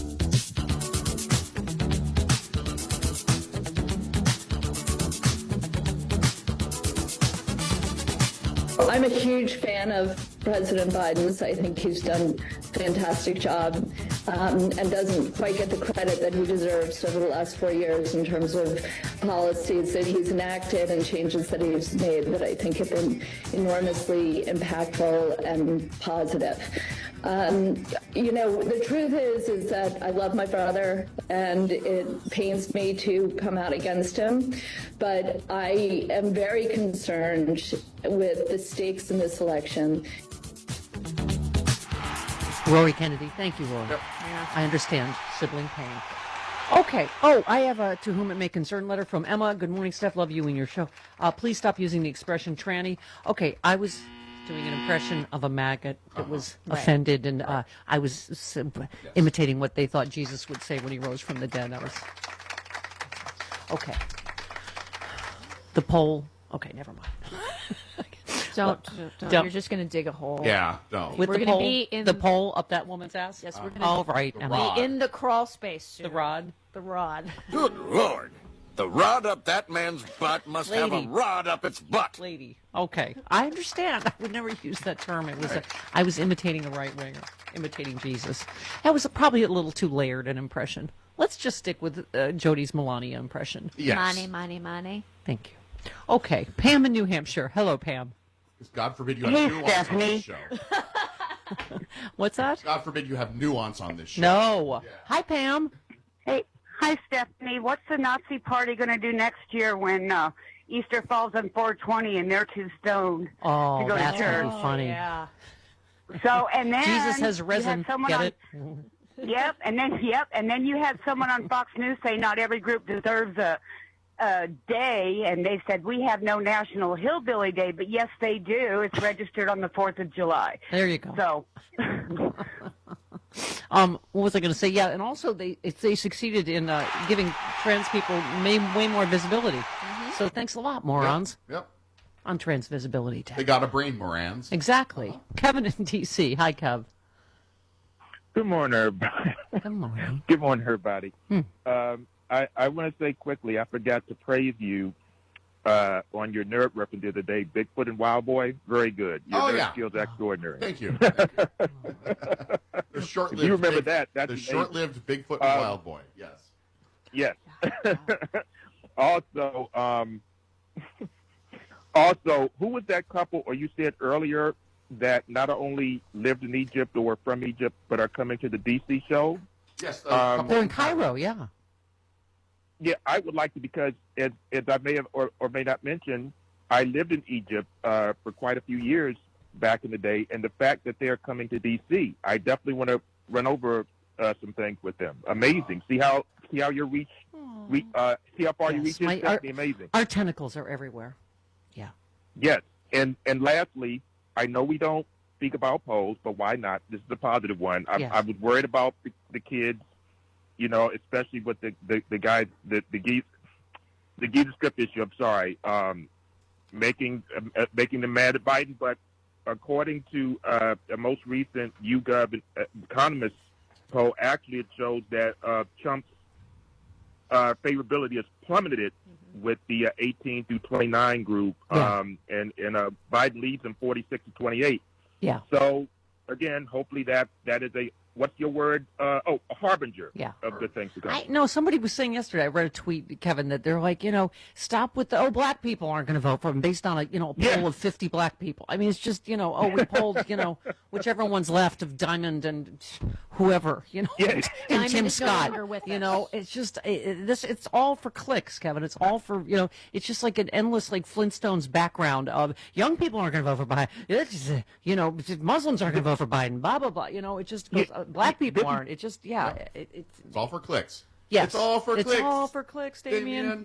Speaker 28: I'm a huge fan of President Biden's. I think he's done a fantastic job and doesn't quite get the credit that he deserves over the last 4 years in terms of policies that he's enacted and changes that he's made that I think have been enormously impactful and positive. The truth is that I love my brother, and it pains me to come out against him, but I am very concerned with the stakes in this election.
Speaker 15: Rory Kennedy. Thank you, Rory. Yep. Yeah. I understand sibling pain. Okay. Oh, I have a To Whom It May Concern letter from Emma. Good morning, Steph. Love you and your show. Please stop using the expression tranny. Okay, I was doing an impression of a maggot that was offended, and I was imitating what they thought Jesus would say when he rose from the dead. That was... Okay. The poll... Okay, never mind.
Speaker 17: Don't. You're just going to dig a hole.
Speaker 26: Yeah, no.
Speaker 15: With
Speaker 17: we're
Speaker 15: the
Speaker 17: going
Speaker 15: pole,
Speaker 17: to be in
Speaker 15: the pole up that woman's ass?
Speaker 17: Yes, we're going
Speaker 15: to right,
Speaker 17: be in the crawl space soon.
Speaker 15: The rod?
Speaker 17: The rod.
Speaker 12: Good Lord. The rod up that man's butt must have a rod up its butt.
Speaker 15: Lady. Okay. I understand. I would never use that term. I was imitating a right-winger, imitating Jesus. That was probably a little too layered an impression. Let's just stick with Jody's Melania impression.
Speaker 26: Yes.
Speaker 17: Money.
Speaker 15: Thank you. Okay. Pam in New Hampshire. Hello, Pam.
Speaker 26: God forbid you have nuance on this show.
Speaker 15: What's that?
Speaker 26: God forbid you have nuance on this show.
Speaker 15: No. Yeah. Hi, Pam.
Speaker 7: Hey. Hi, Stephanie. What's the Nazi party going to do next year when Easter falls on 4/20 and they're too stoned to go to
Speaker 15: that's
Speaker 7: church?
Speaker 15: Gonna be funny.
Speaker 7: Yeah. So, and then
Speaker 15: Jesus has risen.
Speaker 7: Get
Speaker 15: it?
Speaker 7: Yep, and then you had someone on Fox News say not every group deserves a day, and they said we have no National Hillbilly Day, but yes, they do. It's registered on the 4th of July.
Speaker 15: There you go.
Speaker 7: So.
Speaker 15: What was I going to say? Yeah, and also they succeeded in giving trans people way more visibility. Mm-hmm. So thanks a lot, morons.
Speaker 26: Yep.
Speaker 15: On Trans Visibility Day.
Speaker 26: They got a brain, morons.
Speaker 15: Exactly. Kevin in D.C. Hi, Kev.
Speaker 9: Good morning, everybody.
Speaker 15: Good morning.
Speaker 9: Good morning, everybody. I want to say quickly, I forgot to praise you on your nerd reference the other day, Bigfoot and Wild Boy. Very good. Your nerd skills extraordinary.
Speaker 26: Thank you. The short-lived.
Speaker 9: You remember that? That's
Speaker 26: the short-lived Bigfoot and Wild Boy. Yes.
Speaker 9: Yes. Also, who was that couple? Or you said earlier that not only lived in Egypt or were from Egypt, but are coming to the D.C. show?
Speaker 26: Yes.
Speaker 15: They're in Cairo. Yeah.
Speaker 9: Yeah, I would like to, because as I may have or may not mention, I lived in Egypt for quite a few years back in the day, and the fact that they're coming to D.C., I definitely want to run over some things with them. Amazing. See how your reach, see how far you reach is? Definitely amazing.
Speaker 15: Our tentacles are everywhere. Yeah.
Speaker 9: Yes, and lastly, I know we don't speak about polls, but why not? This is a positive one. I was worried about the kids. You know, especially with the guys, the Giza Script issue. I'm sorry, making them mad at Biden. But according to the most recent YouGov Economist poll, actually it shows that Trump's favorability has plummeted with the 18 through 29 group, and Biden leads in 46 to 28.
Speaker 15: Yeah.
Speaker 9: So again, hopefully that is a. What's your word? A harbinger of good things to come.
Speaker 15: No, somebody was saying yesterday, I read a tweet, Kevin, that they're like, stop with black people aren't going to vote for him based on a poll of 50 black people. I mean, it's just, we polled, whichever one's left of Diamond and whoever, and Tim Scott, it's just, it's all for clicks, Kevin. It's all for, it's just like an endless, like Flintstones background of young people aren't going to vote for Biden. It's just, Muslims aren't going to vote for Biden, blah, blah, blah. It just goes, black people aren't. It just, it's
Speaker 26: all for clicks.
Speaker 15: Yes.
Speaker 26: It's all for clicks.
Speaker 15: It's all for clicks, Damien.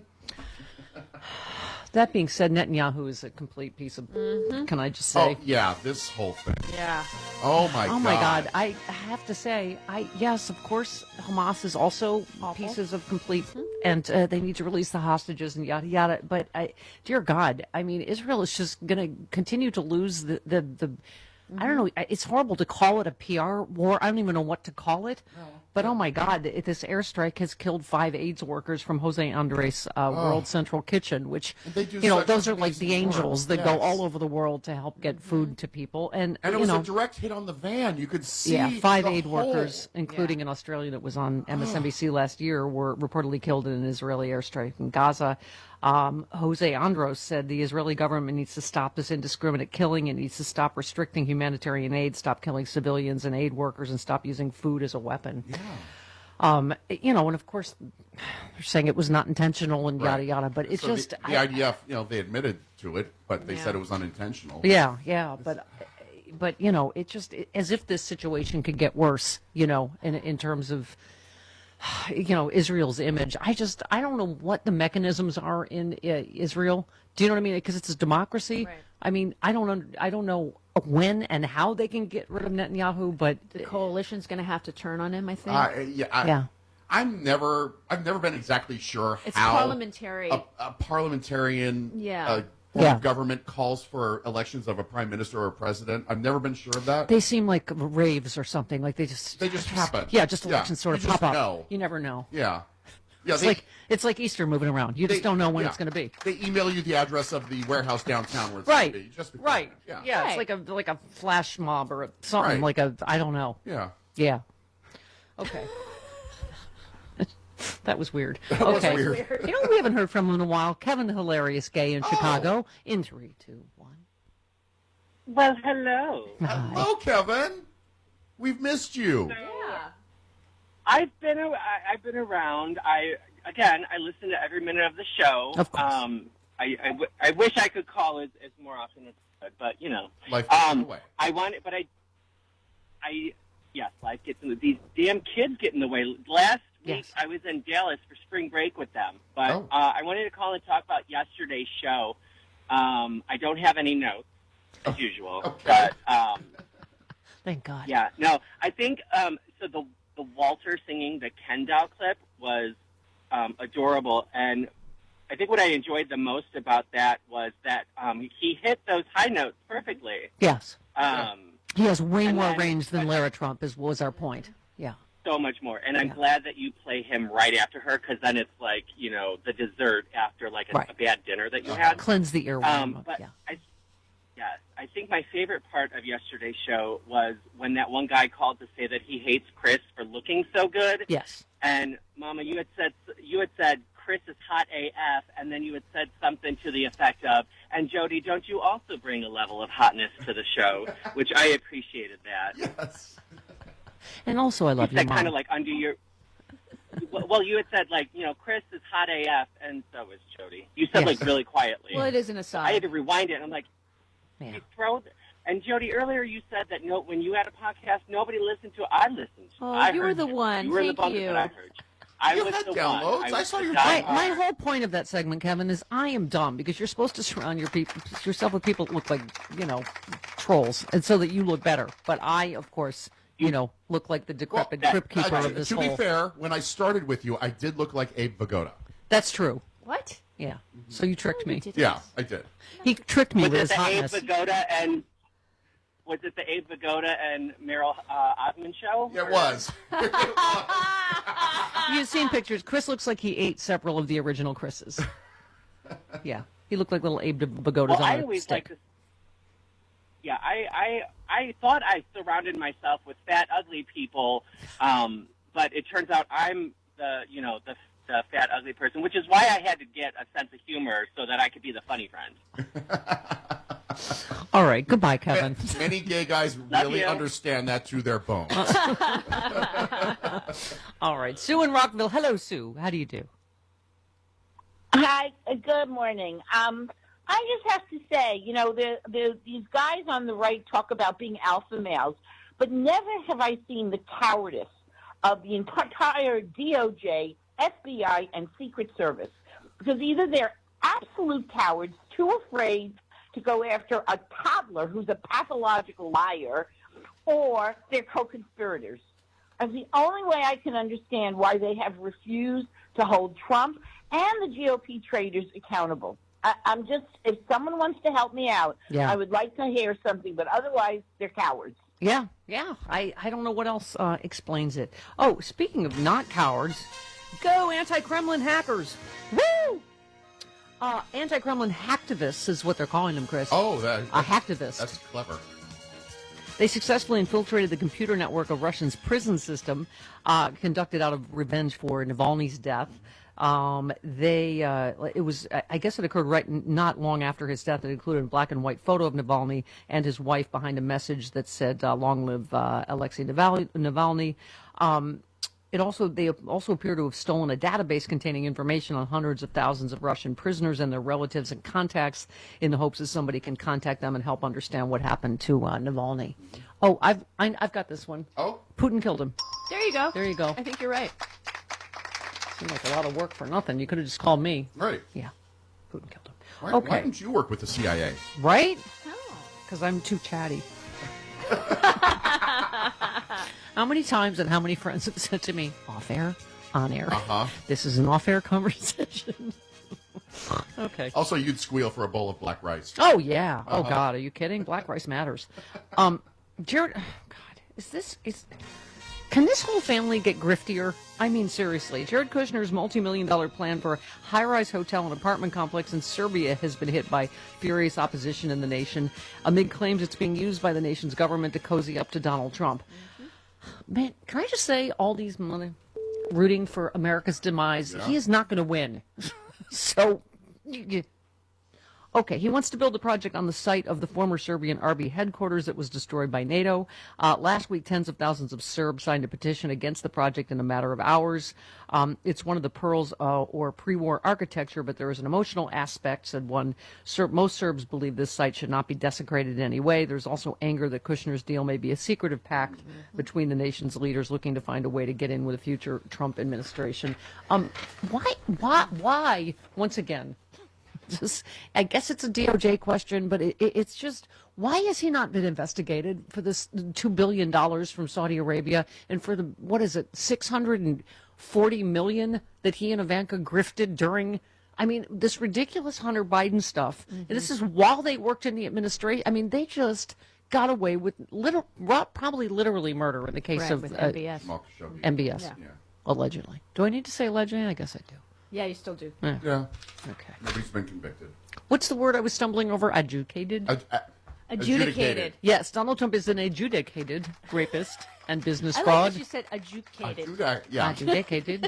Speaker 15: That being said, Netanyahu is a complete piece of, can I just say?
Speaker 26: Oh, yeah, this whole thing.
Speaker 17: Yeah.
Speaker 26: Oh, my God.
Speaker 15: Oh, my God. I have to say, yes, of course, Hamas is also pieces of complete, and they need to release the hostages and yada, yada. But, dear God, I mean, Israel is just going to continue to lose the I don't know. It's horrible to call it a PR war. I don't even know what to call it. But oh my God, this airstrike has killed 5 AIDS workers from Jose Andres World Central Kitchen, which, those are like the angels that go all over the world to help get food to people. And
Speaker 26: it was a direct hit on the van. You could see
Speaker 15: 5 aid workers, including an Australian that was on MSNBC last year, were reportedly killed in an Israeli airstrike in Gaza. Jose Andres said the Israeli government needs to stop this indiscriminate killing. It needs to stop restricting humanitarian aid, stop killing civilians and aid workers, and stop using food as a weapon. Yeah. And of course, they're saying it was not intentional and yada yada. But it's
Speaker 26: so the IDF, they admitted to it, but they said it was unintentional.
Speaker 15: Yeah, but it just as if this situation could get worse. In terms of Israel's image. I don't know what the mechanisms are in Israel. Do you know what I mean? Because it's a democracy. Right. I mean, I don't know when and how they can get rid of Netanyahu, but
Speaker 17: the coalition's going to have to turn on him, I think.
Speaker 26: I've never been exactly sure
Speaker 17: it's
Speaker 26: how
Speaker 17: parliamentary.
Speaker 26: A parliamentarian government calls for elections of a prime minister or a president. I've never been sure of that.
Speaker 15: They seem like raves or something. Like they just
Speaker 26: happen.
Speaker 15: Yeah, just elections sort of pop up. You never know.
Speaker 26: Yeah.
Speaker 15: It's like Easter moving around. You just don't know when it's going to be.
Speaker 26: They email you the address of the warehouse downtown where it's
Speaker 15: going
Speaker 26: to be. Just
Speaker 15: right.
Speaker 26: Yeah.
Speaker 15: It's like a flash mob or something like I don't know.
Speaker 26: Yeah.
Speaker 15: Okay. That was weird.
Speaker 26: That was weird.
Speaker 15: We haven't heard from him in a while. Kevin the Hilarious Gay in Chicago. In 3, 2, 1.
Speaker 10: Well, hello.
Speaker 15: Hi.
Speaker 26: Hello, Kevin. We've missed you.
Speaker 10: I've been around. I listen to every minute of the show.
Speaker 15: Of course.
Speaker 10: I wish I could call as more often as I could, but
Speaker 26: life gets in the way.
Speaker 10: Life gets in the way. These damn kids get in the way. Last week I was in Dallas for spring break with them, but I wanted to call and talk about yesterday's show. I don't have any notes as usual, but
Speaker 15: thank God.
Speaker 10: Yeah, no, I think so. The Walter singing the Ken Dow clip was adorable, and I think what I enjoyed the most about that was that he hit those high notes perfectly.
Speaker 15: Yes. He has way more range than Lara Trump, was our point. Yeah.
Speaker 10: So much more. And I'm glad that you play him right after her, because then it's like, the dessert after like a bad dinner that you had.
Speaker 15: Cleanse the earworm.
Speaker 10: I think my favorite part of yesterday's show was when that one guy called to say that he hates Chris for looking so good.
Speaker 15: Yes.
Speaker 10: And Mama, you had said Chris is hot AF, and then you had said something to the effect of, and Jody, don't you also bring a level of hotness to the show? Which I appreciated that.
Speaker 26: Yes.
Speaker 15: And also, I love your mom.
Speaker 10: Kind of like under your. Well, you had said Chris is hot AF, and so is Jody. You said really quietly.
Speaker 17: Well, it is an aside.
Speaker 10: I had to rewind it. And I'm like, you throw. And Jody, earlier you said that when you had a podcast, nobody listened to it. I listened.
Speaker 17: Oh, you were the one.
Speaker 10: You were the
Speaker 17: Thank
Speaker 10: bump
Speaker 17: you.
Speaker 10: that I heard. I was the
Speaker 26: downloads.
Speaker 10: one.
Speaker 26: I saw your.
Speaker 15: My whole point of that segment, Kevin, is I am dumb because you're supposed to surround yourself with people that look like trolls, and so that you look better. But I, of course, look like the decrepit crypt keeper of this
Speaker 26: To be fair, when I started with you, I did look like Abe Vigoda.
Speaker 15: That's true.
Speaker 17: What?
Speaker 15: Yeah. So you tricked me.
Speaker 26: Yeah, I did.
Speaker 15: He tricked me with his hotness.
Speaker 10: Was it the Abe Vigoda and Meryl Osmond show?
Speaker 26: Yeah, it was.
Speaker 15: You've seen pictures. Chris looks like he ate several of the original Chris's. Yeah. He looked like little Abe Vigodas on a stick.
Speaker 10: I thought I surrounded myself with fat, ugly people, but it turns out I'm the fat, ugly person, which is why I had to get a sense of humor so that I could be the funny friend.
Speaker 15: All right. Goodbye, Kevin.
Speaker 26: Many gay guys really understand that to their bones.
Speaker 15: All right. Sue in Rockville. Hello, Sue. How do you do?
Speaker 11: Hi. Good morning. I just have to say, these guys on the right talk about being alpha males, but never have I seen the cowardice of the entire DOJ, FBI, and Secret Service. Because either they're absolute cowards, too afraid to go after a toddler who's a pathological liar, or they're co-conspirators. That's the only way I can understand why they have refused to hold Trump and the GOP traitors accountable. I'm just, if someone wants to help me out, I would like to hear something, but otherwise, they're cowards.
Speaker 15: Yeah. I don't know what else explains it. Oh, speaking of not cowards, go anti-Kremlin hackers. Woo! Anti-Kremlin hacktivists is what they're calling them, Chris.
Speaker 26: Oh,
Speaker 15: hacktivists.
Speaker 26: That's clever.
Speaker 15: They successfully infiltrated the computer network of Russia's prison system, conducted out of revenge for Navalny's death. I guess it occurred not long after his death. It included a black and white photo of Navalny and his wife behind a message that said, "Long live Alexei Navalny." They also appear to have stolen a database containing information on hundreds of thousands of Russian prisoners and their relatives and contacts in the hopes that somebody can contact them and help understand what happened to Navalny. Oh, I've got this one.
Speaker 26: Oh?
Speaker 15: Putin killed him.
Speaker 17: There you go.
Speaker 15: There you go.
Speaker 17: I think you're right.
Speaker 15: Seemed like a lot of work for nothing. You could have just called me.
Speaker 26: Right.
Speaker 15: Yeah. Putin killed him.
Speaker 26: Why didn't you work with the CIA?
Speaker 15: Right? Because I'm too chatty. How many times and how many friends have said to me, off air, on air, this is an off-air conversation. Okay.
Speaker 26: Also, you'd squeal for a bowl of black rice.
Speaker 15: Oh, yeah. Oh, God, are you kidding? Black rice matters. Jared, can this whole family get griftier? I mean, seriously. Jared Kushner's multi-million-dollar plan for a high-rise hotel and apartment complex in Serbia has been hit by furious opposition in the nation amid claims it's being used by the nation's government to cozy up to Donald Trump. Man, can I just say, all these money rooting for America's demise, he is not going to win. So, okay, he wants to build a project on the site of the former Serbian RB headquarters that was destroyed by NATO. Last week, tens of thousands of Serbs signed a petition against the project in a matter of hours. It's one of the pearls or pre-war architecture, but there is an emotional aspect, said one. Most Serbs believe this site should not be desecrated in any way. There's also anger that Kushner's deal may be a secretive pact between the nation's leaders looking to find a way to get in with a future Trump administration. Why, once again, I guess it's a DOJ question, but it's just, why has he not been investigated for this $2 billion from Saudi Arabia and for the, $640 million that he and Ivanka grifted during, this ridiculous Hunter Biden stuff. And this is while they worked in the administration. They just got away with probably literally murder in the case of
Speaker 17: MBS.
Speaker 15: MBS,
Speaker 26: Yeah.
Speaker 15: Allegedly. Do I need to say allegedly? I guess I do.
Speaker 17: Yeah, you still do.
Speaker 26: Yeah.
Speaker 15: Okay.
Speaker 26: Nobody's been convicted.
Speaker 15: What's the word I was stumbling over? Adjudicated?
Speaker 17: Adjudicated.
Speaker 15: Yes, Donald Trump is an adjudicated rapist and business
Speaker 17: I
Speaker 15: fraud.
Speaker 17: like that you said adjudicated.
Speaker 15: Adjudicated.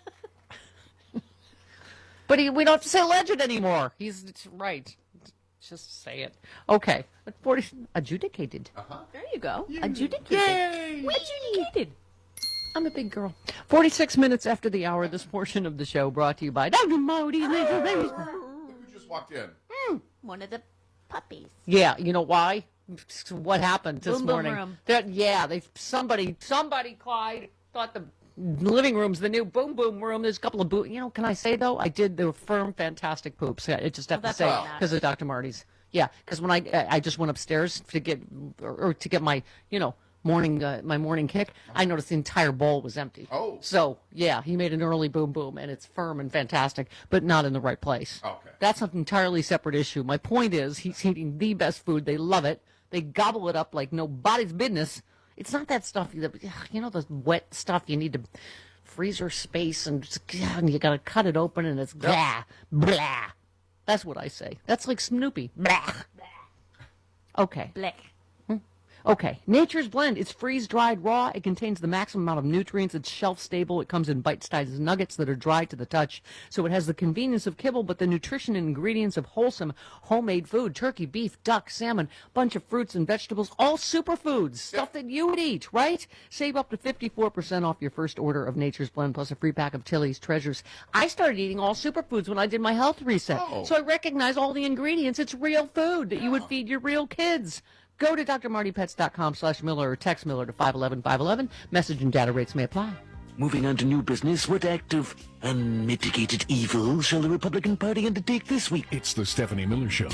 Speaker 15: But we don't have to say alleged anymore. He's right. Just say it. Okay. Adjudicated.
Speaker 17: There you go.
Speaker 26: Yay.
Speaker 17: Adjudicated.
Speaker 26: Yay.
Speaker 17: Adjudicated.
Speaker 15: I'm a big girl. 46 minutes after the hour, this portion of the show brought to you by Dr. Marty.
Speaker 26: Look who just walked in.
Speaker 17: One of the puppies.
Speaker 15: Yeah, you know why? What happened this
Speaker 17: Boom
Speaker 15: morning?
Speaker 17: room.
Speaker 15: Somebody, Clyde, thought the living room's the new boom room. There's a couple of can I say though? They were firm, fantastic poops. I just have to say because of Dr. Marty's. Yeah, because when I just went upstairs to get my my morning kick, I noticed the entire bowl was empty.
Speaker 26: Oh.
Speaker 15: So, yeah, he made an early boom, and it's firm and fantastic, but not in the right place.
Speaker 26: Okay.
Speaker 15: That's an entirely separate issue. My point is, he's eating the best food. They love it. They gobble it up like nobody's business. It's not that stuff, the wet stuff you need to freezer space, and you got to cut it open, and it's blah, blah. That's what I say. That's like Snoopy. Blah. Okay.
Speaker 17: Blah.
Speaker 15: Okay, Nature's Blend. It's freeze-dried raw. It contains the maximum amount of nutrients. It's shelf-stable. It comes in bite-sized nuggets that are dry to the touch. So it has the convenience of kibble, but the nutrition and ingredients of wholesome homemade food. Turkey, beef, duck, salmon, bunch of fruits and vegetables. All superfoods. Stuff that you would eat, right? Save up to 54% off your first order of Nature's Blend, plus a free pack of Tilly's Treasures. I started eating all superfoods when I did my health reset. So I recognize all the ingredients. It's real food that you would feed your real kids. Go to drmartypets.com/Miller or text Miller to 511-511. Message and data rates may apply.
Speaker 13: Moving on to new business, what act of unmitigated evil shall the Republican Party undertake this week?
Speaker 12: It's the Stephanie Miller Show.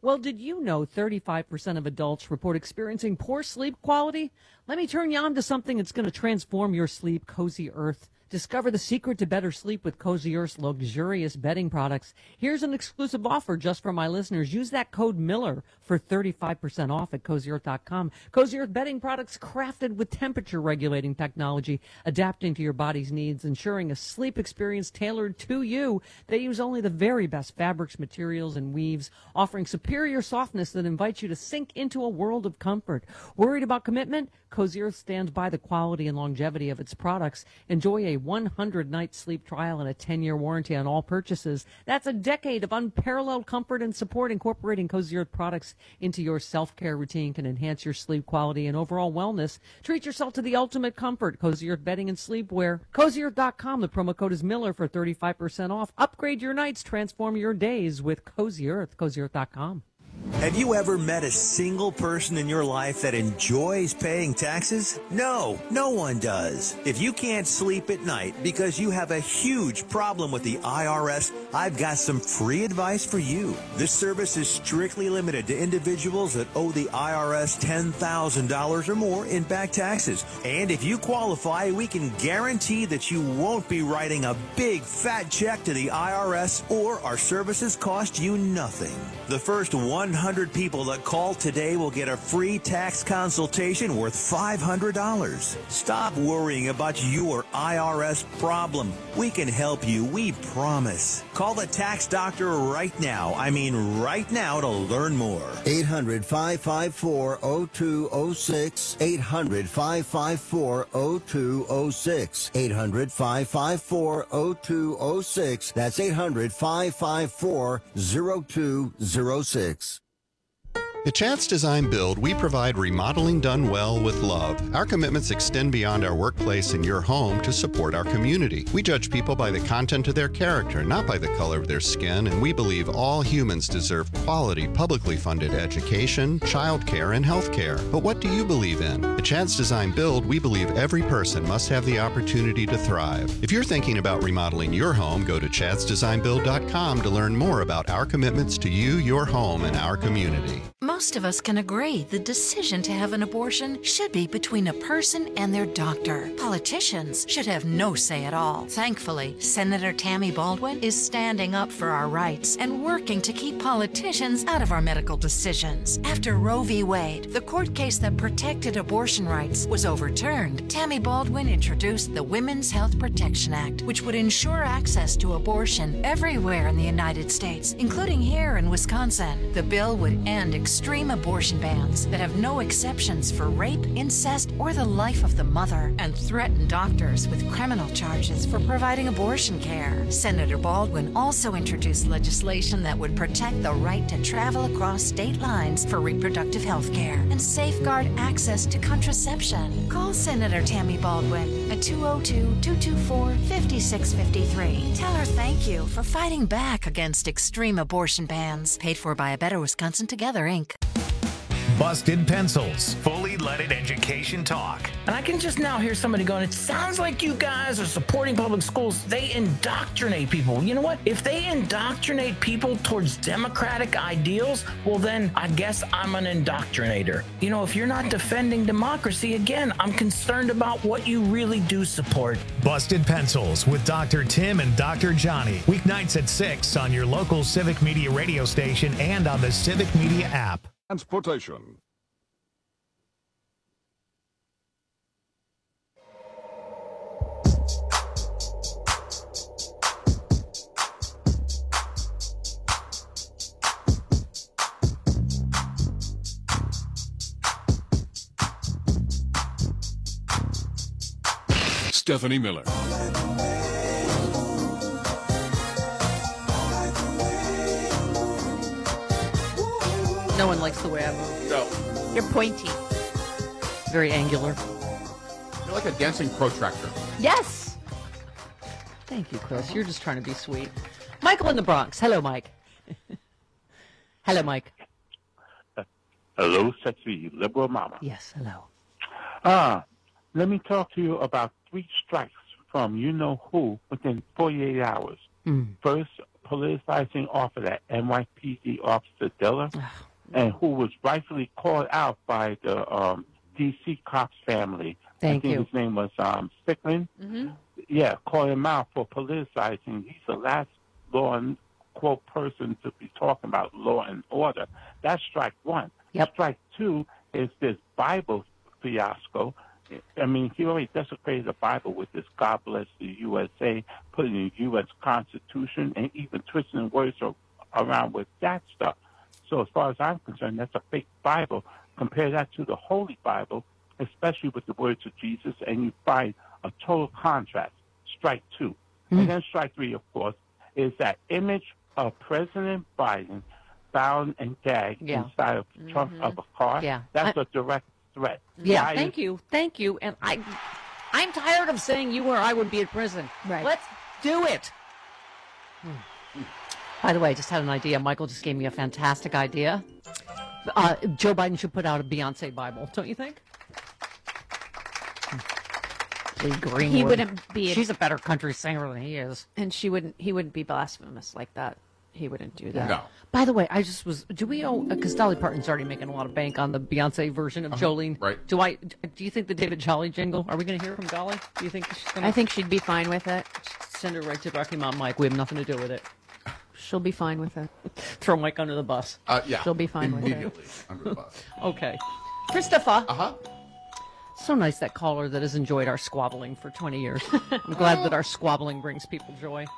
Speaker 15: Well, did you know 35% of adults report experiencing poor sleep quality? Let me turn you on to something that's going to transform your sleep, Cozy Earth. Discover the secret to better sleep with Cozy Earth's luxurious bedding products. Here's an exclusive offer just for my listeners. Use that code Miller for 35% off at CozyEarth.com. Cozy Earth bedding products crafted with temperature-regulating technology, adapting to your body's needs, ensuring a sleep experience tailored to you. They use only the very best fabrics, materials, and weaves, offering superior softness that invites you to sink into a world of comfort. Worried about commitment? Cozy Earth stands by the quality and longevity of its products. Enjoy a 100-night sleep trial and a 10-year warranty on all purchases. That's a decade of unparalleled comfort and support. Incorporating Cozy Earth products into your self-care routine can enhance your sleep quality and overall wellness. Treat yourself to the ultimate comfort. Cozy Earth bedding and sleepwear. CozyEarth.com. The promo code is Miller for 35% off. Upgrade your nights. Transform your days with Cozy Earth. CozyEarth.com.
Speaker 14: Have you ever met a single person in your life that enjoys paying taxes? No, no one does. If you can't sleep at night because you have a huge problem with the IRS, I've got some free advice for you. This service is strictly limited to individuals that owe the IRS $10,000 or more in back taxes. And if you qualify, we can guarantee that you won't be writing a big fat check to the IRS, or our services cost you nothing. The first 100 people that call today will get a free tax consultation worth $500. Stop worrying about your IRS problem. We can help you, we promise. Call the tax doctor right now. I mean right now, to learn more.
Speaker 16: 800-554-0206. 800-554-0206. 800-554-0206. That's 800-554-0206.
Speaker 18: At Chance Design Build, we provide remodeling done well with love. Our commitments extend beyond our workplace and your home to support our community. We judge people by the content of their character, not by the color of their skin, and we believe all humans deserve quality, publicly funded education, childcare, and health care. But what do you believe in? At Chance Design Build, we believe every person must have the opportunity to thrive. If you're thinking about remodeling your home, go to chancedesignbuild.com to learn more about our commitments to you, your home, and our community.
Speaker 19: Most of us can agree the decision to have an abortion should be between a person and their doctor. Politicians should have no say at all. Thankfully, Senator Tammy Baldwin is standing up for our rights and working to keep politicians out of our medical decisions. After Roe v. Wade, the court case that protected abortion rights, was overturned, Tammy Baldwin introduced the Women's Health Protection Act, which would ensure access to abortion everywhere in the United States, including here in Wisconsin. The bill would end extreme abortion bans that have no exceptions for rape, incest, or the life of the mother, and threaten doctors with criminal charges for providing abortion care. Senator Baldwin also introduced legislation that would protect the right to travel across state lines for reproductive health care and safeguard access to contraception. Call Senator Tammy Baldwin at 202-224-5653. Tell her thank you for fighting back against extreme abortion bans. Paid for by A Better Wisconsin Together, Inc.
Speaker 1: Busted Pencils, fully leaded education talk.
Speaker 20: And I can just now hear somebody going, it sounds like you guys are supporting public schools. They indoctrinate people. You know what? If they indoctrinate people towards democratic ideals, well then I guess I'm an indoctrinator. You know, if you're not defending democracy, again, I'm concerned about what you really do support.
Speaker 1: Busted Pencils with Dr. Tim and Dr. Johnny. Weeknights at 6 on your local Civic Media radio station and on the Civic Media app.
Speaker 12: Transportation. Stephanie Miller.
Speaker 15: No one likes the way I move.
Speaker 26: No.
Speaker 17: You're pointy.
Speaker 15: Very angular.
Speaker 26: You're like a dancing protractor.
Speaker 17: Yes.
Speaker 15: Thank you, Chris. You're just trying to be sweet. Michael in the Bronx. Hello, Mike. Hello, Mike.
Speaker 21: Hello, sexy liberal mama.
Speaker 15: Yes, hello.
Speaker 21: Let me talk to you about 3 strikes from you-know-who within 48 hours. First, politicizing off of that NYPD officer Diller, and who was rightfully called out by the D.C. cops family.
Speaker 15: Thank
Speaker 21: I think
Speaker 15: you.
Speaker 21: His name was Stickland.
Speaker 15: Mm-hmm.
Speaker 21: Yeah, call him out for politicizing. He's the last law and quote person to be talking about law and order. That's strike one.
Speaker 15: Yep.
Speaker 21: Strike two is this Bible fiasco. I mean, he already desecrated the Bible with this God bless the USA, putting the U.S. Constitution, and even twisting words around with that stuff. So as far as I'm concerned, that's a fake Bible. Compare that to the Holy Bible, especially with the words of Jesus, and you find a total contrast. Strike two.
Speaker 15: Mm-hmm.
Speaker 21: And then strike three, of course, is that image of President Biden bound and gagged inside of the trunk of a car.
Speaker 15: Yeah.
Speaker 21: That's a direct threat.
Speaker 15: Yeah,
Speaker 21: Biden,
Speaker 15: thank you. And I'm tired of saying you or I would be in prison.
Speaker 17: Right.
Speaker 15: Let's do it. By the way, I just had an idea. Michael just gave me a fantastic idea. Joe Biden should put out a Beyonce Bible, don't you think? Greenwood.
Speaker 17: He wouldn't be.
Speaker 15: She's a better country singer than he is,
Speaker 17: and he wouldn't be blasphemous like that. He wouldn't do that.
Speaker 26: No.
Speaker 15: By the way, do we owe, because Dolly Parton's already making a lot of bank on the Beyonce version of Jolene.
Speaker 26: Right.
Speaker 15: Do you think the David Jolly jingle, are we going to hear from Dolly? Do you think she's going to?
Speaker 17: I think she'd be fine with it.
Speaker 15: Send her right to Rocky Mountain Mike. We have nothing to do with it.
Speaker 17: She'll be fine with it.
Speaker 15: Throw Mike under the bus.
Speaker 26: Yeah.
Speaker 17: She'll be fine with it.
Speaker 26: Immediately under the bus.
Speaker 15: Okay. Christopher.
Speaker 26: Uh-huh.
Speaker 15: So nice, that caller that has enjoyed our squabbling for 20 years. I'm glad that our squabbling brings people joy.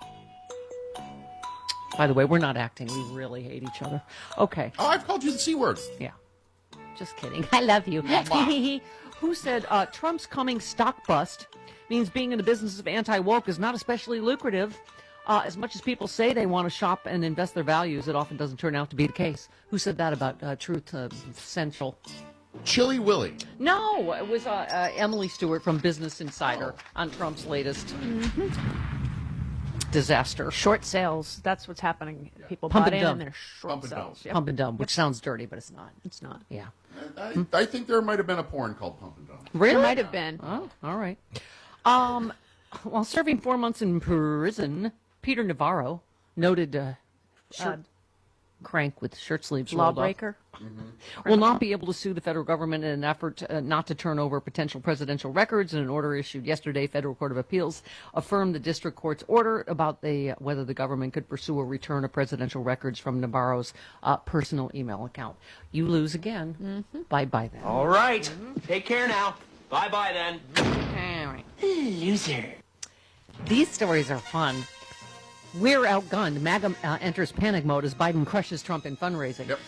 Speaker 15: By the way, we're not acting. We really hate each other. Okay.
Speaker 26: Oh, I've called you the C word.
Speaker 15: Yeah. Just kidding. I love you. Who said Trump's coming stock bust means being in the business of anti-woke is not especially lucrative. As much as people say they want to shop and invest their values, it often doesn't turn out to be the case. Who said that about Truth Central?
Speaker 26: Chili Willy.
Speaker 15: No, it was Emily Stewart from Business Insider on Trump's latest disaster.
Speaker 17: Short sales. That's what's happening. People
Speaker 15: Pump
Speaker 17: bought
Speaker 15: and
Speaker 17: in
Speaker 15: dump.
Speaker 17: and they're short sales. Yep.
Speaker 15: Pump and dump, which sounds dirty, but it's not.
Speaker 17: It's not.
Speaker 15: Yeah.
Speaker 26: I think there might have been a porn called Pump and Dump.
Speaker 15: Really?
Speaker 17: There might have been.
Speaker 15: Oh, all right. While serving 4 months in prison, Peter Navarro, noted crank with shirt sleeves rolled up,
Speaker 17: Lawbreaker.
Speaker 15: will not be able to sue the federal government in an effort not to turn over potential presidential records. In an order issued yesterday, Federal Court of Appeals affirmed the district court's order about whether the government could pursue a return of presidential records from Navarro's personal email account. You lose again. Bye-bye then.
Speaker 2: All right. Take care now. Bye-bye then.
Speaker 15: All right.
Speaker 2: Loser.
Speaker 15: These stories are fun. We're outgunned. MAGA enters panic mode as Biden crushes Trump in fundraising.
Speaker 26: Yep.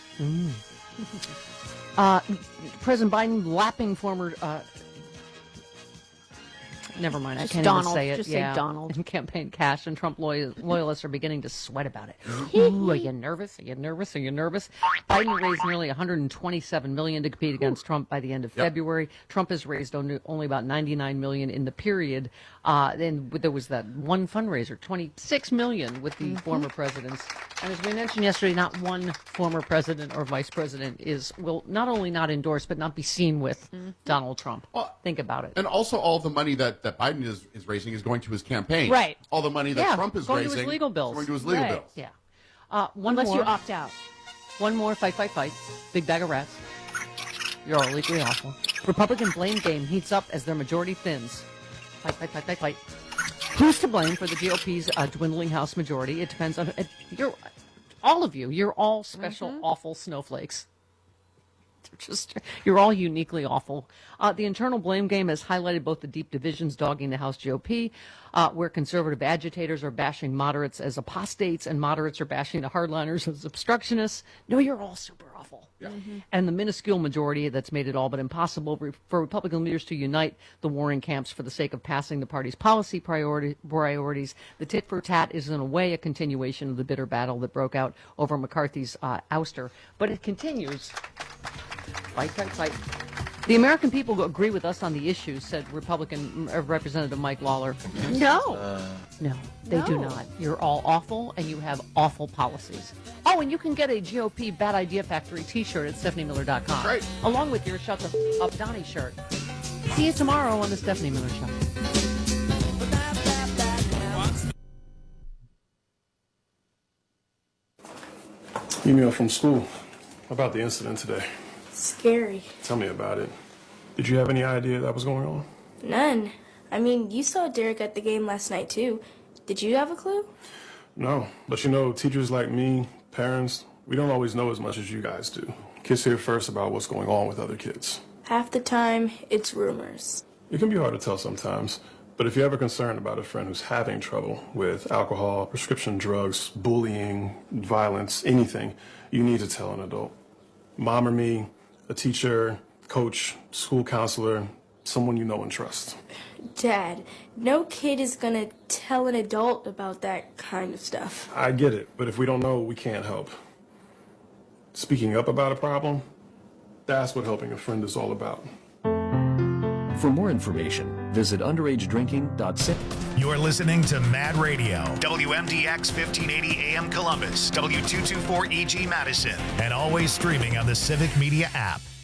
Speaker 15: President Biden lapping former... never mind.
Speaker 17: Just
Speaker 15: I can't
Speaker 17: Donald.
Speaker 15: even say it.
Speaker 17: Just say Donald.
Speaker 15: In campaign cash, and Trump loyalists are beginning to sweat about it. Ooh, are you nervous? Are you nervous? Are you nervous? Biden raised nearly $127 million to compete against Trump by the end of February. Trump has raised only about $99 million in the period. Then there was that one fundraiser, $26 million with the former presidents. And as we mentioned yesterday, not one former president or vice president will not only not endorse, but not be seen with Donald Trump.
Speaker 26: Well,
Speaker 15: think about it.
Speaker 26: And also all the money that Biden is raising is going to his campaign.
Speaker 17: Right.
Speaker 26: All the money that Trump is
Speaker 15: going
Speaker 26: raising
Speaker 15: to his legal bills.
Speaker 26: is going to his legal
Speaker 17: Right.
Speaker 26: bills.
Speaker 15: Yeah.
Speaker 17: Unless you opt out.
Speaker 15: One more fight. Big bag of rats. You're all equally awful. Republican blame game heats up as their majority thins. Fight. Who's to blame for the GOP's dwindling House majority? It depends on all of you. You're all special, awful snowflakes. You're all uniquely awful. The internal blame game has highlighted both the deep divisions dogging the House GOP, where conservative agitators are bashing moderates as apostates and moderates are bashing the hardliners as obstructionists. No, you're all super awful.
Speaker 26: Yeah.
Speaker 15: And the minuscule majority that's made it all but impossible for Republican leaders to unite the warring camps for the sake of passing the party's policy priorities. The tit for tat is in a way a continuation of the bitter battle that broke out over McCarthy's ouster. But it continues. Fight. The American people agree with us on the issues, said Republican Representative Mike Lawler.
Speaker 17: No.
Speaker 15: No, they do not. You're all awful, and you have awful policies. Oh, and you can get a GOP Bad Idea Factory t-shirt at StephanieMiller.com.
Speaker 26: Right.
Speaker 15: Along with your Shut the Up Donnie shirt. See you tomorrow on the Stephanie Miller Show.
Speaker 3: Email from school about the incident today.
Speaker 4: Scary.
Speaker 3: Tell me about it. Did you have any idea that was going on?
Speaker 4: None. I mean, you saw Derek at the game last night, too. Did you have a clue?
Speaker 3: No, but teachers like me, parents, we don't always know as much as you guys do. Kids hear first about what's going on with other kids.
Speaker 4: Half the time, it's rumors.
Speaker 3: It can be hard to tell sometimes, but if you're ever concerned about a friend who's having trouble with alcohol, prescription drugs, bullying, violence, anything, you need to tell an adult. Mom or me, a teacher, coach, school counselor, someone you know and trust.
Speaker 4: Dad, no kid is gonna tell an adult about that kind of stuff.
Speaker 3: I get it, but if we don't know, we can't help. Speaking up about a problem, that's what helping a friend is all about.
Speaker 12: For more information, visit underagedrinking.ca.
Speaker 1: You're listening to Mad Radio, WMDX 1580 AM Columbus, W224EG Madison, and always streaming on the Civic Media app.